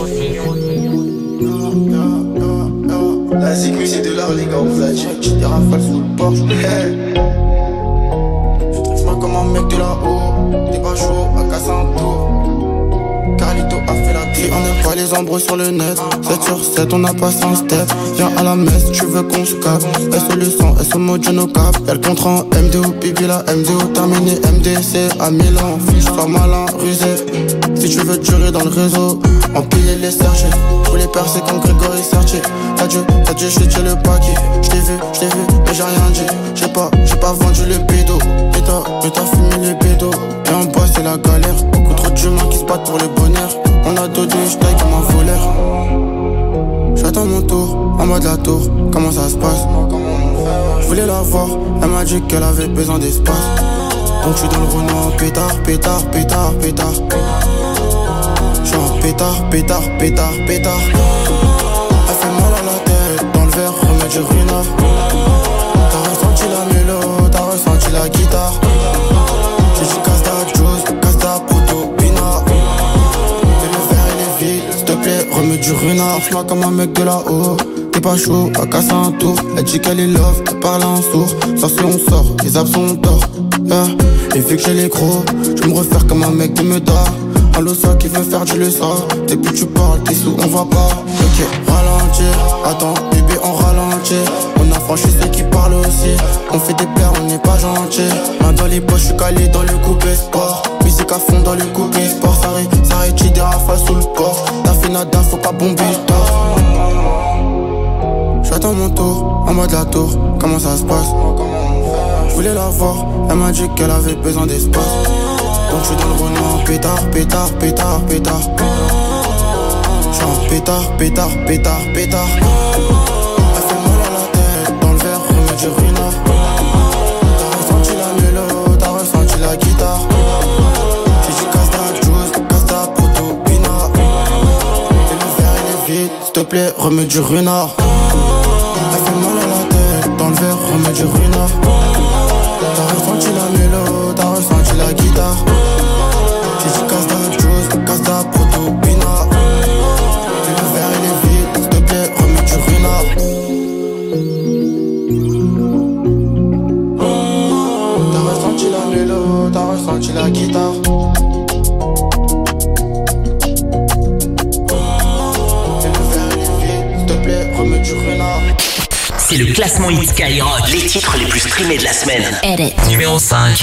La zigmu c'est de l'art les gars, on l'a check, j'ai des rafales sous le porche. Hey. J'trouve-moi comme un mec de là-haut, t'es pas chaud, à casser un tour. Carlito a fait la vie, on n'aime pas les embrouilles sur le net. sept sur sept, on a passé un step. Viens à la messe, tu veux qu'on se capte. S O le sang, S O mojo no cap. Y'a le contrat en M D O, pipi la M D O terminé, M D C à Milan. Fiche, sois malin, rusé. Si tu veux durer dans le réseau, empiler les sergés. Pour les percer comme Grégory Sertier. Adieu, adieu, j'ai tué le paquet. J't'ai vu, j't'ai vu, mais j'ai rien dit. J'ai pas, j'ai pas vendu le bédo. Mais t'as, mais t'as fumé les bédos. Et en bas c'est la galère. Beaucoup trop d'humains qui se battent pour le bonheur. On a dodé, j'taille comme un voleur. J'attends mon tour, en bas de la tour. Comment ça se passe? Je voulais la voir, elle m'a dit qu'elle avait besoin d'espace. Donc j'suis dans le Renault, pétard, pétard, pétard, pétard. J'suis en pétard, pétard, pétard, pétard. Lance-moi comme un mec de là-haut. T'es pas chaud, va casser un tour. Elle dit qu'elle est love, elle parle en sourd. Ça si on sort, les abs sont tort. Yeah. Et vu que j'ai les gros, je me refaire comme un mec de Meda. Allo ça qui veut faire du le sort. Depuis tu parles, t'es sous, on va pas. Ok, ralentir, attends, bébé on ralentit. On a franchi ceux qui parlent aussi. On fait des plaies, on n'est pas gentil. Main dans les poches, je suis calé dans le coupé sport. Musique à fond dans le coupé sport. Ça arrête, ça arrête, j'ai des rafales sous le corps. T'as fait nada, faut pas bomber le tort. J'attends mon tour, en mode la tour, comment ça se passe? Je voulais la voir, elle m'a dit qu'elle avait besoin d'espace. Donc je suis dans le Renault, pétard, pétard, pétard, pétard. J'suis un pétard, pétard, pétard, pétard. Elle fait mal à la tête, dans le verre, remets du ruinard. T'as ressenti la mélo, t'as ressenti la guitare. J'ai dit casse ta juice, casse ta proto, pina. Et le verre il est vide, s'il te plaît, remets du ruinard. Elle fait mal à la tête, dans le verre, remets du ruinard. T'as ressenti la mélo, t'as ressenti la guitare. J'ai dit casse ta juice, casse ta proto, pina. Et le verre il est vide, s'il te plaît, remets du ruinard. T'as ressenti la mélo, t'as ressenti la guitare. C'est le classement hit Skyrock. Les titres les plus streamés de la semaine. Edit. Numéro cinq.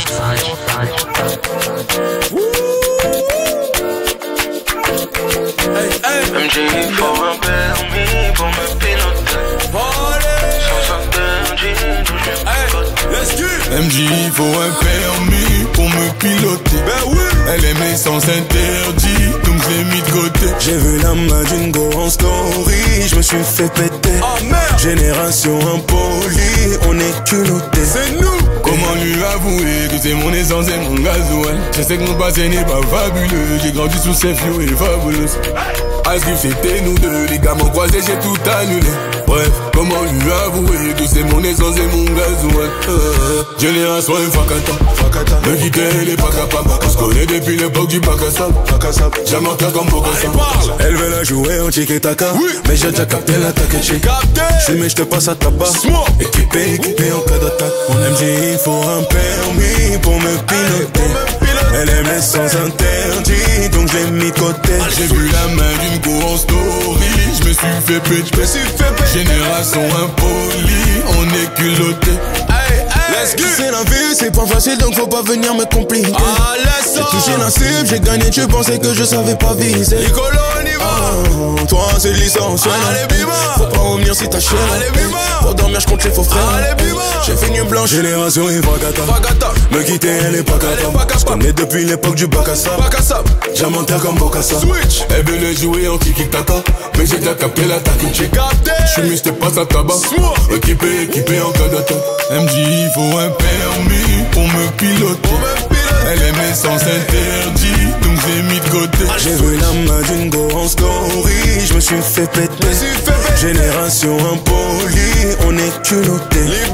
Hey, hey. M J, il faut un permis pour me piloter. Sans interdit, d'où je m'écoute. M J, il faut un permis pour me piloter. Ben oui. Elle aimait sans interdit, donc je l'ai mis de côté. J'ai vu la main d'une go en story, je me suis fait péter. Oh merde. Génération impolie, on est culotté. C'est nous. Comment lui avouer que c'est mon essence et mon gasoil? Je sais que mon passé n'est pas fabuleux. J'ai grandi sous ces flots et fabulous. À ce que c'était nous deux, les gars m'ont croisé, j'ai tout annulé. Bref, comment lui avouer que c'est mon essence et mon gasoil? euh, Génération Fakata, me quitter elle est pas capable. On se connaît depuis l'époque du bac à sable. Jamais en comme Bokassa. Elle veut la jouer en tiki-taka, oui. Mais j'ai déjà capté l'attaque. J'ai capté. J'suis mais j'te passe à tabac. Équipé, équipé en cas d'attaque. Mon M J, il faut un permis pour me piloter. Elle aimait sans interdit, donc je l'ai mis de côté. J'ai vu la main d'une go en story, je me suis fait péter. Génération impolie, on est culotté. Let's go. C'est la vie, c'est pas facile, donc faut pas venir me compliquer. Ah, j'ai touché la cible, j'ai gagné, tu pensais que je savais pas viser. Nicolo, on y va. Oh, toi, c'est licence. Allez, bima. Faut pas revenir si t'as cher. Allez, bima. Pour dormir, je compte les faux frères. Allez, bima. J'ai fini blanche. Génération et Fakata. Me quitter, elle est pas capable. Je connais depuis l'époque du bac à sable. Jamais en terre comme Bokassa. Switch. Elle veut le jouer en tiki-taka, mais j'ai déjà capté l'attaque. J'ai capté. J'suis mis, j'te passe à tabac. Équipé, équipé en cas d'attaque. M J, il faut un permis pour me piloter. Elle aimait sans interdit, donc j'ai mis de côté. J'ai vu la main d'une go en story, je me suis fait péter. Génération impolie, on est culotté. Les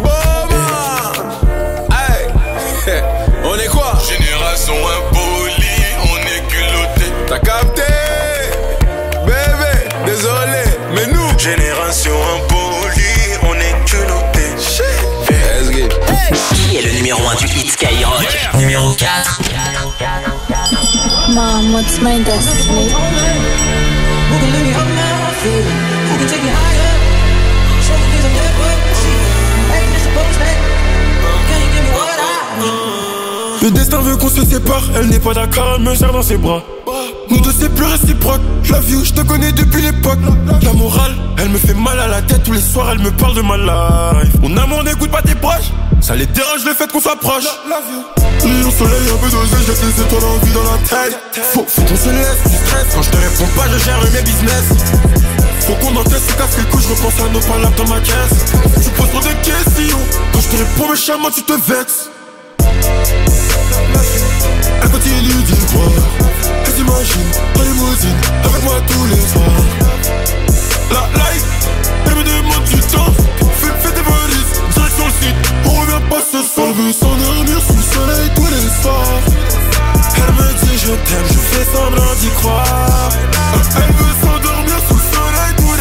hey. On est quoi? Génération impolie, on est culotté. T'as capté? Bébé, désolé, mais nous génération impolie, on est culotté. Qui est le numéro un du hit Skyrock? Yeah. Numéro quatre. Mom, what's my destiny? Who can let me up now? Who can take me higher? Show me things I'm never seen. Ain't this supposed to? Can you give me what I need? Le destin veut qu'on se sépare, elle n'est pas d'accord, elle me serre dans ses bras. Nous deux c'est plus réciproque, je la view, je te connais depuis l'époque. La morale, elle me fait mal à la tête, tous les soirs elle me parle de ma life. Mon amour n'écoute pas tes proches, ça les dérange le fait qu'on s'approche. Rayon soleil, un peu d'oseille, j'ai les étoiles en vie dans la tête. Faut, faut qu'on se laisse du stress, quand je te réponds pas je gère mes business. Faut qu'on encaisse, se casse les couilles, je repense à nos palabres dans ma caisse. Tu poses trop de questions, quand je te réponds méchamment tu te vexes. Elle continue d'y croire, elle s'imagine en limousine avec moi tous les soirs. La life, elle me demande du temps, fais, fais tes valises, direction le site, on revient pas ce soir. Elle veut s'endormir sous le soleil tous les soirs. Elle me dit je t'aime, je fais semblant d'y croire. Elle veut s'endormir sous le soleil tous les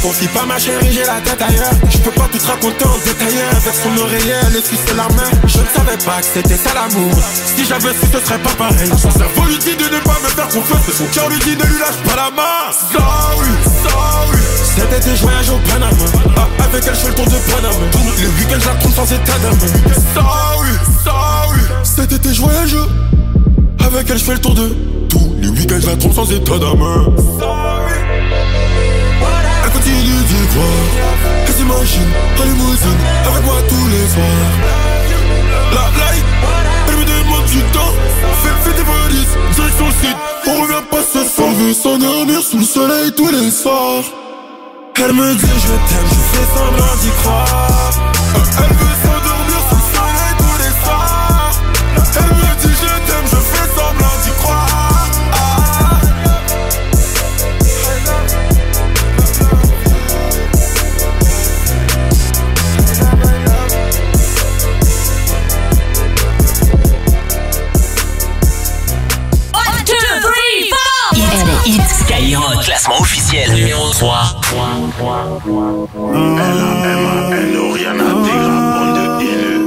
confie pas ma chérie, j'ai la tête ailleurs. Je peux pas tout te raconter en détail. Avec son oreiller, elle esquisse la main. Je ne savais pas que c'était ça l'amour. Si j'avais su, ce serait pas pareil. Son cerveau lui dit de ne pas me faire confiance, mais son cœur lui dit ne lui lâche pas la main. Sorry, sorry. Cet été je voyage au Panama. Ah, avec elle je fais le tour de Panama. Le week-end je la trompe sans état d'âme. Sorry, sorry. Cet été je voyage. Avec elle je fais le tour de tous les week-ends je la trompe sans état d'âme. Sorry. Elle continue d'y croire. Elle s'imagine en limousine avec moi tous les soirs. La light, elle me demande du temps. Fais, fais tes valises, direction le site. On revient pas ce soir. On veut s'endormir sous le soleil tous les soirs. Elle me dit je t'aime, je fais semblant d'y croire. Elle veut s'endormir sous le soleil tous les soirs. Elle me dit je t'aime, je fais semblant d'y croire. Ah. Hit Skyrock, classement officiel numéro trois. L-A-M-A-N-O, rien à dire, bande de haineux.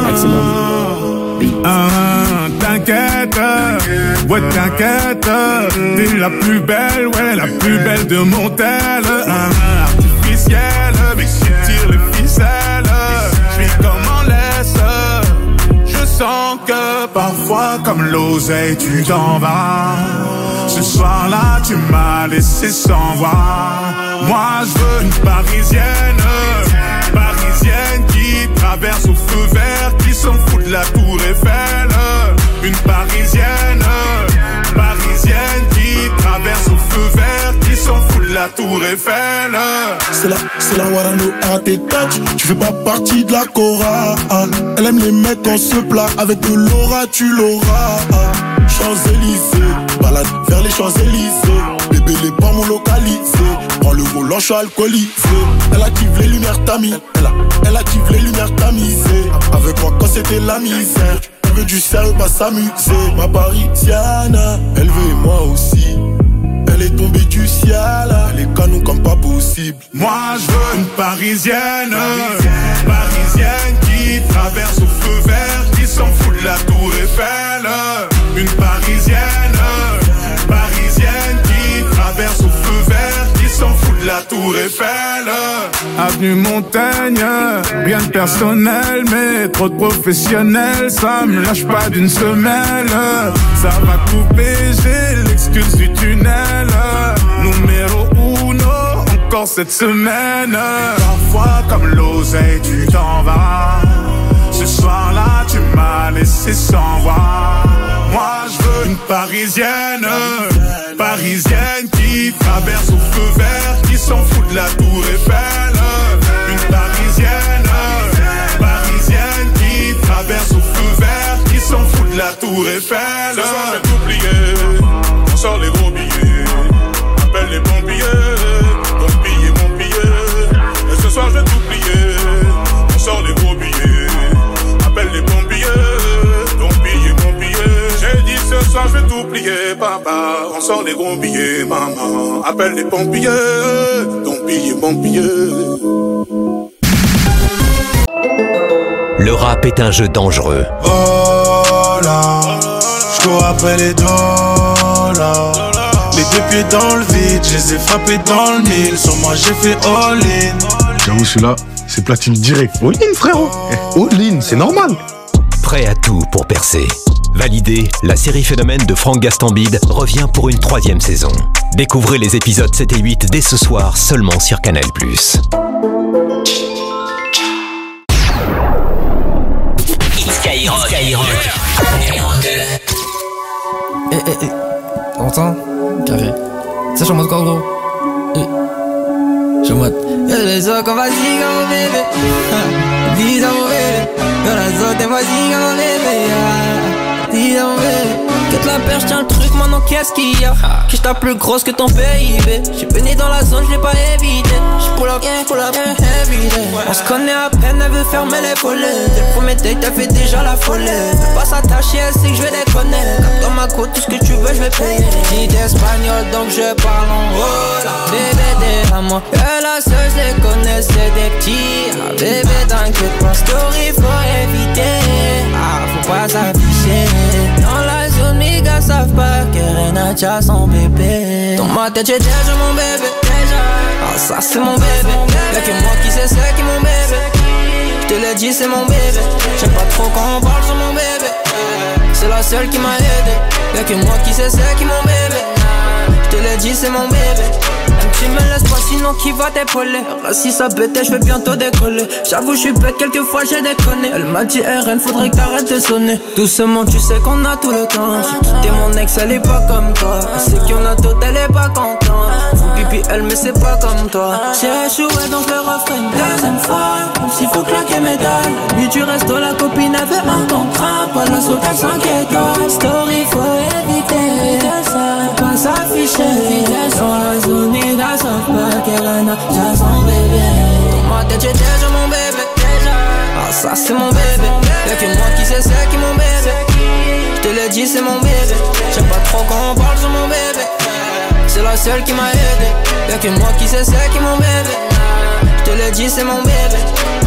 Ah, t'inquiète, ouais t'inquiète, t'es la plus belle, ouais la plus belle de mon tel. Ah, artificielle, mais si tu tires les ficelles, j'suis comme en laisse. Je sens que parfois comme l'oseille tu t'en vas. Ce soir-là, tu m'as laissé sans voix. Moi, je veux une parisienne, parisienne qui traverse au feu vert, qui s'en fout de la tour Eiffel. Une parisienne, parisienne qui traverse au feu vert, qui s'en fout de la tour Eiffel. C'est la, c'est la Warano à tes touch. Tu fais pas partie de la chorale. Elle aime les mecs en se plat. Avec de l'aura, tu l'auras. Champs-Élysées, balade vers les Champs-Élysées. Bébé, les pas mon localisé. Prends le volant, je suis alcoolisé. Elle active les lumières tamisées. Elle, a, elle active les lumières tamisées. Avec moi quand c'était la misère. Elle veut du sérieux, pas s'amuser. Ma parisienne, elle veut moi aussi. Elle est tombée du ciel, les canons comme pas possible. Moi je veux une parisienne, parisienne, parisienne qui traverse au feu vert, qui s'en fout de la tour Eiffel. Une parisienne, parisienne qui traverse au feu vert, qui s'en fout de la tour Eiffel. Avenue Montaigne, rien de personnel, mais trop de professionnels, ça me lâche pas d'une semelle. Ça va couper, j'ai l'excuse du tunnel. Numéro uno, encore cette semaine. Parfois comme l'oseille, tu t'en vas. Ce soir-là, tu m'as laissé sans voix. Moi, je veux une parisienne, parisienne qui traverse au feu vert, qui s'en fout de la tour Eiffel. Une parisienne, parisienne qui traverse au feu vert, qui s'en fout de la tour Eiffel. Ce soir, j'ai tout plié, on sort les gros billets. Appelle les pompiers, donc piller mon billet. Et ce soir, j'ai tout plié, on sort les gros billets. Appelle les pompiers, donc piller mon billet. J'ai dit ce soir, je vais tout plier, papa. On sort les gros billets, maman. Appelle les pompiers, donc piller mon billet. Le rap est un jeu dangereux. Oh là, je cours après les dollars. Les deux pieds dans le vide, je les ai frappés dans le mille. Sur moi j'ai fait all-in. J'avoue celui-là, c'est platine direct. All-in frérot, all-in, c'est normal. Prêt à tout pour percer. Validé, la série Phénomène de Franck Gastambide revient pour une troisième saison. Découvrez les épisodes sept et huit dès ce soir seulement sur Canal plus. Skyrock, Skyrock, numéro deux. Eh eh eh, t'entends? Carré. Ça je suis en mode quoi gros? Eh. Je suis en mode y'a les autres qu'on va dire mon bébé. Dis à mon bébé. Y'a les autres qu'on va dire mon bébé. Dis à mon bébé. Que te la la perche, tiens le truc, maintenant qu'est-ce qu'il y a? Que je tape plus grosse que ton P I B. J'ai baigné dans la zone, je l'ai pas évité. J'pull up, pull up, heavy day. On se connaît à peine, elle veut fermer les volets. Dès le premier date, t'as fait déjà la folie. Veux pas s'attacher, elle sait que je vais déconner. Comme dans ma côte, tout ce que tu veux, je vais payer. J'ai dit espagnol, donc je parle en hola. Bébé, des à moi, que la seule, je les connais, c'est des petits. Ah, bébé, t'inquiète pas, story, faut éviter. Ah, faut pas s'afficher. Dans la zone, mes gars savent pas que Reina a son bébé. Dans ma tête, j'ai déjà mon bébé. Ah, ça, c'est mon bébé. Y'a que moi qui sais, c'est qui mon bébé. Je te l'ai dit, c'est mon bébé. J'aime pas trop quand on parle sur mon bébé. C'est la seule qui m'a aidé. Y'a que moi qui sais, c'est qui mon bébé. Je te l'ai dit, c'est mon bébé. Tu me laisses pas, sinon qui va t'épauler? Si ça bête, je vais bientôt décoller. J'avoue, je suis bête, quelquefois j'ai déconné. Elle m'a dit R N, faudrait que t'arrêtes de sonner. Doucement, tu sais qu'on a tout le temps. T'es mon ex, elle est pas comme toi. Elle sait qu'il y en a d'autres, elle est pas contente. Faut pipi, elle, mais c'est pas comme toi. J'ai échoué, donc le refrain une deuxième fois. Comme s'il faut claquer mes dalles. Lui, tu restes, la copine avait un contrat. Pas la saute à cinq étoiles. Story, faut éviter. Pas s'afficher. Dans la zone, il a sauf pas qu'elle a déjà son bébé. Dans ma tête, j'ai déjà mon bébé. Ah, ça, c'est mon bébé. Y'a que moi qui sais, c'est qui mon bébé. Je te l'ai dit, c'est mon bébé. J'aime pas trop quand on parle sur mon bébé. C'est la seule qui m'a aidé. Y'a que moi qui sais, c'est qui mon bébé. Je te l'ai dit, c'est mon bébé.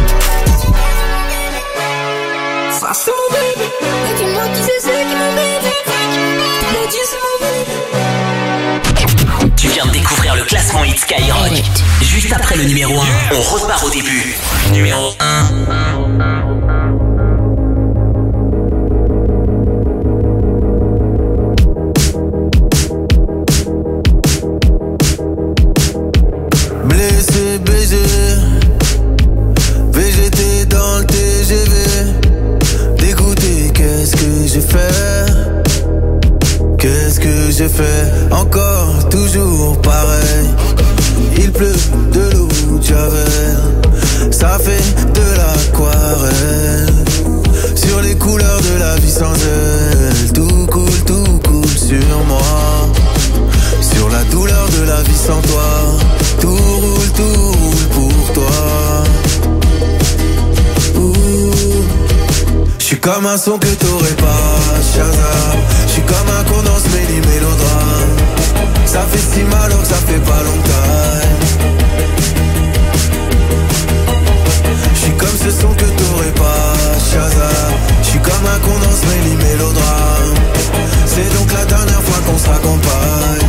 Ça, c'est mon bébé. Y'a que moi qui sais, c'est qui mon bébé. Je te l'ai dit, c'est mon bébé. Tu viens de découvrir le classement Hit Skyrock. Juste après le numéro un, on repart au début. Numéro un. Blessé, baisé, V G T dans le T G V. Dégoûté, qu'est-ce que j'ai fait? Qu'est-ce que j'ai fait? Encore, toujours pareil. Il pleut de l'eau de Javel. Ça fait de l'aquarelle. Sur les couleurs de la vie sans elle. Tout coule, tout coule sur moi. Sur la douleur de la vie sans toi. Tout roule, tout roule pour toi. J'suis comme un son que t'aurais pas, Shazam. J'suis comme un condensé méli mélodrame. Ça fait si mal alors que ça fait pas longtemps. J'suis comme ce son que t'aurais pas, Shazam. J'suis comme un condensé méli mélodrame. C'est donc la dernière fois qu'on se raccompagne.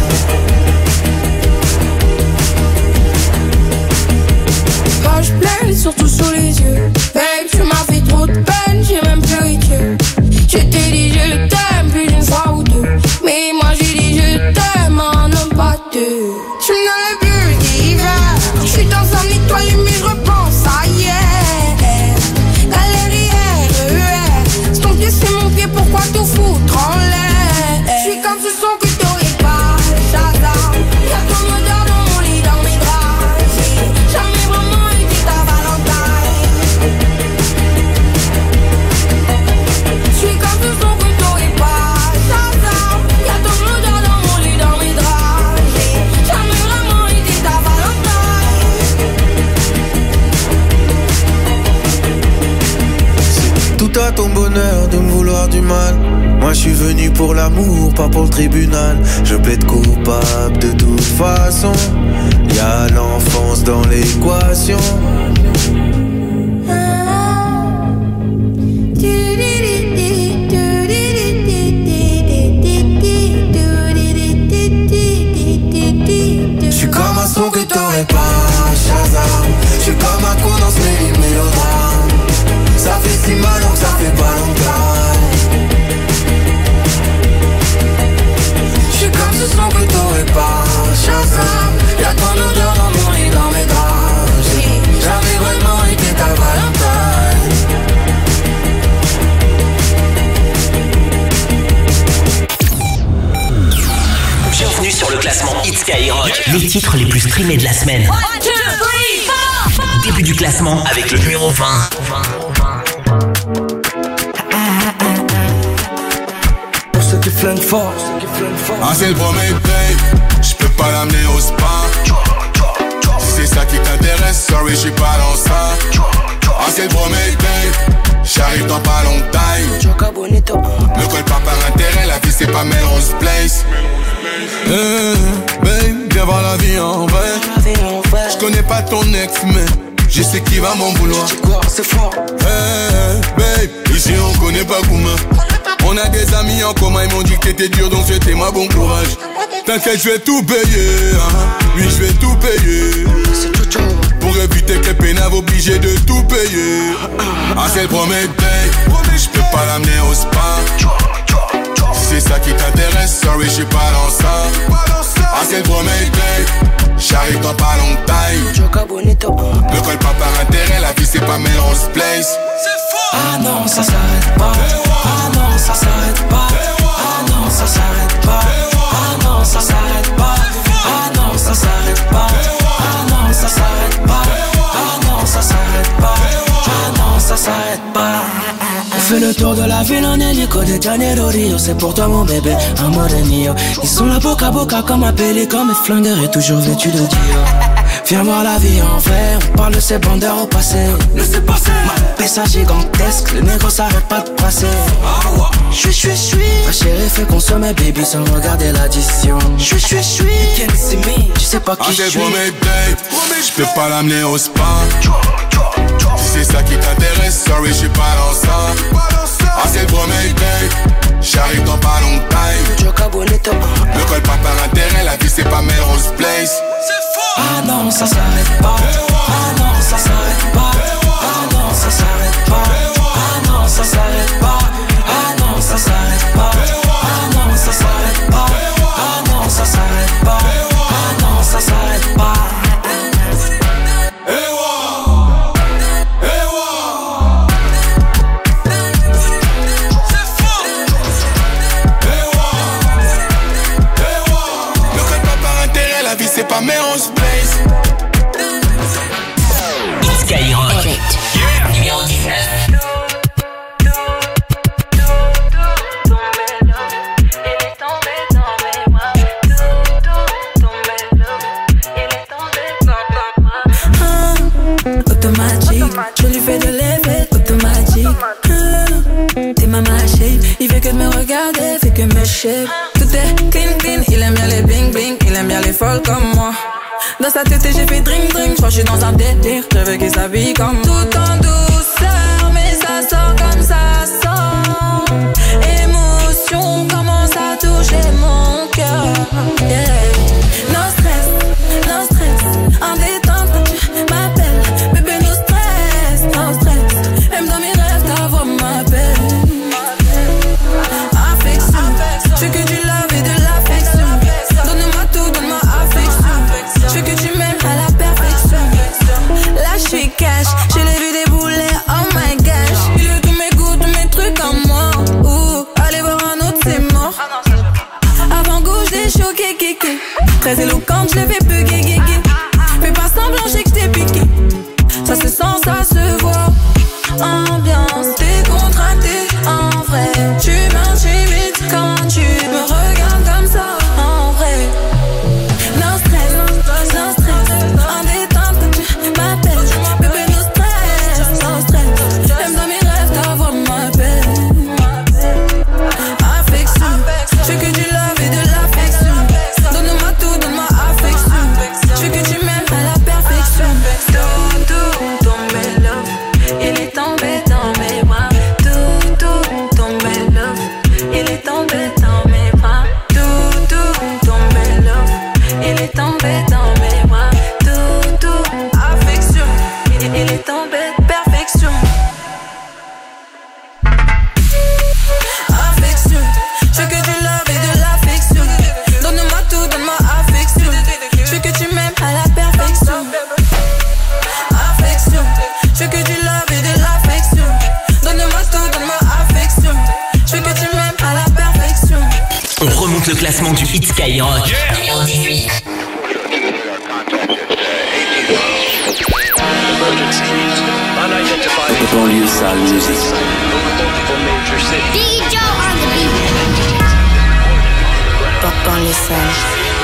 Quand je pleure, surtout sous les yeux. Babe, tu m'as fait trop de peine, j'ai même pleuré que. Je t'ai dit je t'aime plus d'une fois ou deux. Mais moi j'ai dit je t'aime en homme pas deux. Je n'avais plus d'hiver. Je suis dans un étoile mais je repense à hier. Galérière, E R. C'est ton pied, c'est mon pied, pourquoi tout foutre en l'air? Je suis comme ce son que t'aurais pas, Shazam. Y'a ton odeur dans mon lit, dans mes draps. J'ai jamais vraiment été ta Valentine. Je suis comme ce son que t'aurais pas, Shazam. Y'a ton odeur dans mon lit, dans mes draps. J'ai jamais vraiment été ta Valentine. Tout à ton bonheur de me vouloir du mal. Moi je suis venu pour l'amour, pas pour le tribunal. Je plaide coupable de toute façon. Y'a l'enfance dans l'équation. J'suis comme un son que t'aurais pas, Shazam. J'suis comme un coup dans ce mélodrame. Ça fait si mal donc ça fait pas longtemps. J'suis comme ce son que t'aurais pas, Shazam. Y'a ton odeur dans mon lit, dans mes draps. J'ai jamais vraiment été ta Valentine. Bienvenue sur le classement Hit Skyrock. Les titres les plus streamés de la semaine. One, two, three, four. Début du classement avec le numéro vingt. Pour ceux qui flingue fort. Ah c'est le premier date, j'peux pas l'amener au spa. Si c'est ça qui t'intéresse, sorry j'suis pas dans ça. Ah c'est le premier date, j'arrive dans pas longtemps. Me colle pas par intérêt, la vie c'est pas Melrose Place. Hey, babe, viens voir la vie en vrai. J'connais pas ton ex mais je sais qui va m'en vouloir. C'est fort. Hey, babe, ici on connaît pas Gouma. On a des amis en commun, ils m'ont dit que t'étais dur donc c'était ma bon courage. T'inquiète, je vais tout payer, hein. Oui, je vais tout payer. Pour éviter que les pénaves obligés de tout payer. Ah, c'est le premier date, je peux pas l'amener au spa. Si c'est ça qui t'intéresse, sorry, je suis pas dans ça. Ah, c'est le premier date, j'arrive dans pas longtemps. Me colle pas par intérêt, la vie c'est pas Melrose Place. Ah non, ça s'arrête pas. Ah non, ça s'arrête pas. Ah non, ça s'arrête pas. Ah non, ça s'arrête pas. Ah non, ça s'arrête pas. Ah non, ça s'arrête pas. Ah non, ça s'arrête pas. Ah non, ça s'arrête pas. On fait le tour de la ville en hélico de Janeiro Rio. C'est pour toi mon bébé, amore mio. Ils sont là boca à boca comme un pélican. Mes flingueurs est toujours vêtu de Dior. Viens voir la vie en vrai, on parle de ces bandeurs au passé. Laissez passer. Ma pessa gigantesque, le négro s'arrête pas de passer. J'suis, j'suis, j'suis. Ma chérie fait consommer baby sans regarder l'addition. J'suis, j'suis, j'suis. Tu sais pas qui j'suis. J'peux pas l'amener au spa. Si c'est ça qui t'intéresse, sorry j'suis pas dans ça. Ah c'est le premier date, j'arrive dans pas longtemps. Me colle pas par intérêt, la vie c'est pas Melrose Place. Ah non, ça s'arrête pas. Ah non, ça s'arrête pas. Ah non, ça s'arrête pas. Ah non, ça s'arrête pas. Ah non, ça s'arrête pas. Ah non, ça s'arrête pas. Ah non, ça s'arrête pas. Ah non, ça s'arrête pas. C'est pas Melrose Place. Skyrock. Yeah. Numéro dix-neuf. Automatique, je lui fais de l'effet automatique. T'es ma machine, il fait que de me regarder, fait que me shape. Tout est clean clean, il aime bien les bling bling, il aime bien les folles comme moi. Dans sa tête j'ai fait drink drink, j'crois que j'suis dans un délire, je veux qu'il s'habille comme moi. Tout en douceur, mais ça sort comme ça sort. Émotion commence à toucher mon cœur. Yeah. No stress, no stress, en détente tu m'appelles, bébé no stress, no stress. Même dans mes rêves ta voix m'appelle. Affection, je veux que tu love et de l'affection. Donne-moi tout, donne-moi affection. Je veux que tu m'aimes à la perfection. Là je suis cash, je l'ai vu débouler, oh my gosh. Il veut tous mes goûts, tous mes trucs en moi. Ouh, allez voir un autre c'est mort. Avant gauche des choqués, kéké. Très éloquente, je l'ai fait plus gué. Fais pas semblant, j'ai que t'es piqué. Ça se sent, ça se voit. Ambiance décontractée, en vrai. Tu m'intimides quand tu me regardes comme ça, en vrai. No stress, no stress, en détente tu m'appelles. Bébé no stress, no stress. Même dans mes rêves ta voix m'appelle. Affection, je veux que tu love et de l'affection. Donne-moi tout, donne-moi affection. Je veux que tu m'aimes à la perfection. Tout, tout, tombé love, il est tombé dans mes bras. Tout, tout, tombé love, il est tombé dans mes bras. Tout, tout, tombé love, il est tombé dans mes bras. Tout, tout, affection, il, il est tombé perfection. Affection, je veux que tu love et de l'affection. Donne-moi tout, donne-moi affection. Je veux que tu m'aimes à la perfection. Affection, je veux que tu love et de l'affection. Donne-moi tout, donne-moi affection. Je veux que tu m'aimes à la perfection. On remonte le classement du hit Skyrock. Yeah. Numéro dix-huit. Banlieue sale musique. D J on the beat. sale.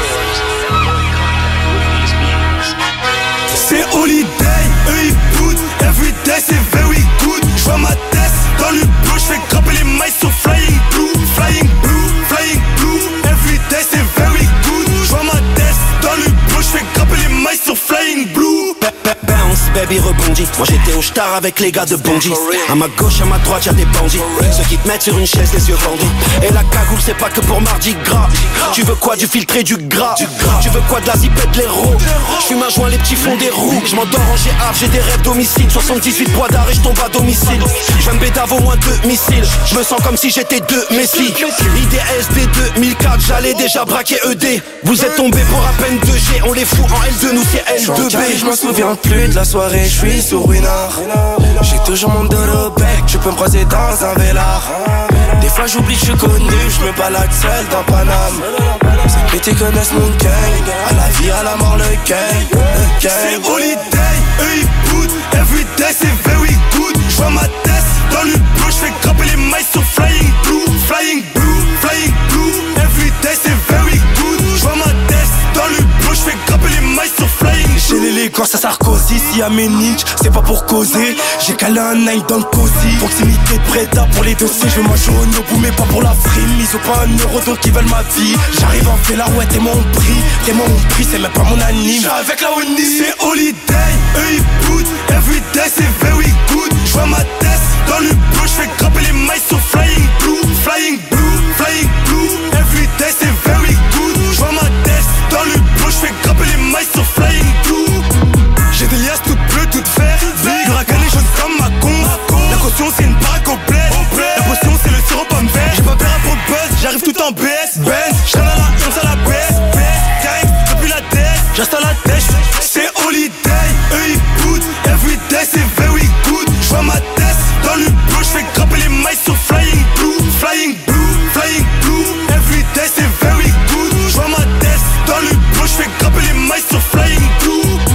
C'est holiday, eux ils boutent. Everyday c'est very good. J'vois ma tête dans le bleu, j'fais grimper les mailles sur flying blue. Flying blue, flying blue. Everyday c'est very good. J'vois ma tête dans le bleu, j'fais grimper les mailles sur flying blue. Bounce, baby rebondit. Moi j'étais au star avec les gars de Bondy. À ma gauche, à ma droite, y'a des bandits. Ceux qui te mettent sur une chaise, les yeux bandits. Et la cagoule, c'est pas que pour mardi gras. Tu veux quoi, du filtré, du gras? Tu veux quoi, de la zipette, de l'héros? J'fume un joint, les petits fonds des roues. J'm'endors en G A, j'ai des rêves d'homicide. soixante-dix-huit bois d'arrêt, j'tombe à domicile. J'viens de Bédave au moins deux missiles. J'me sens comme si j'étais deux Messi. I D S D deux mille quatre, j'allais déjà braquer E D. Vous êtes tombés pour à peine deux G. On les fout en L deux, nous c'est L deux B. Je m'en souviens plus de la soirée, je suis sur Ruinard. J'ai toujours mon dos au bec, tu peux me croiser dans un vélard. Des fois j'oublie que je suis connu, je me balade seul dans Paname. Ces petits connaissent mon gang, à la vie, à la mort, le gang, le gang. C'est holiday, eux ils boutent. Everyday c'est very good. J'vois ma tête dans le bleu, j'fais grimper les mailles sur flying blue. Flying blue, flying blue. Everyday c'est very good. J'vois ma tête dans le bleu, j'fais grimper les mailles sur flying blue. J'ai l'élégance à Sarkozy, si à mes niches, c'est pas pour causer. J'ai calé un nine dans le cosy. Proximité de Breda pour les dossiers. Je veux manger au Nobu mais pas pour la frime. Ils ont pas un euro donc ils veulent ma vie. J'arrive en fait là, ouais t'es mon prix. T'es mon prix, c'est même pas mon anime. J'suis avec la Oni. C'est holiday, eux ils boutent. Everyday c'est very good. J'vois ma tête dans le bleu, j'fais grimper les mailles sur flying blue. Flying blue, flying blue. Everyday c'est very good. J'vois ma tête dans le bleu, j'fais grimper les mailles sur flying blue. J'ai des liasses toutes bleues, toutes vertes. Big, racaille les choses comme ma con. La caution c'est une para complète. La potion c'est le sirop pomme vert. J'ai pas peur à pour le buzz, j'arrive tout en B S. Benz, j't'en à la once à la baisse. Gang, depuis la tête, j'reste à la tête. C'est holiday, eux ils boutent. Everyday c'est very good. J'vois ma tête dans le bleu, j'fais grimper les mailles sur flying blue. Flying blue, flying blue. Everyday c'est very good. J'vois ma tête dans le bleu, j'fais grimper les mailles sur flying blue.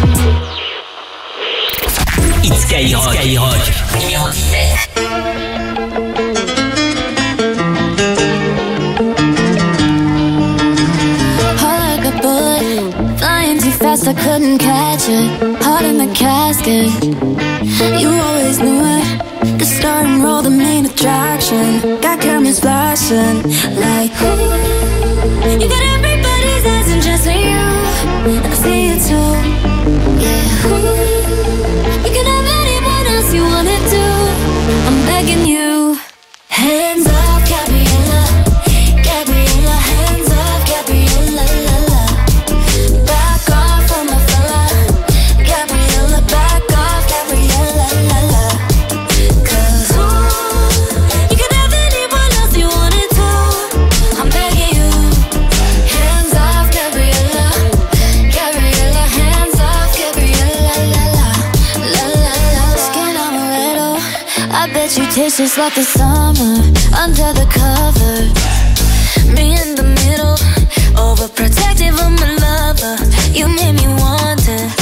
It's Skyrock, Skyrock, numéro dix-sept. Heart like a bullet, flying too fast, I couldn't catch it. Heart in the casket, you always knew it. The star and roll, the main attraction. Got cameras flashing like ooh. You got everybody's eyes and just for you, and I see it too. Yeah, ooh. You can have anyone else you wanna do. I'm begging you. Hands off, Gabriella, Gabriella. Hands off, Gabriella, la la. Back off from my fella, Gabriella. Back off, Gabriella, la la. 'Cause ooh, you can have anyone else you wanna do. I'm begging you. Hands off, Gabriella, Gabriella. Hands off, Gabriella, la la. La la la. Skin amaretto, I bet you taste just like the summer under the cover. Me in the middle, overprotective of my lover. You made me want to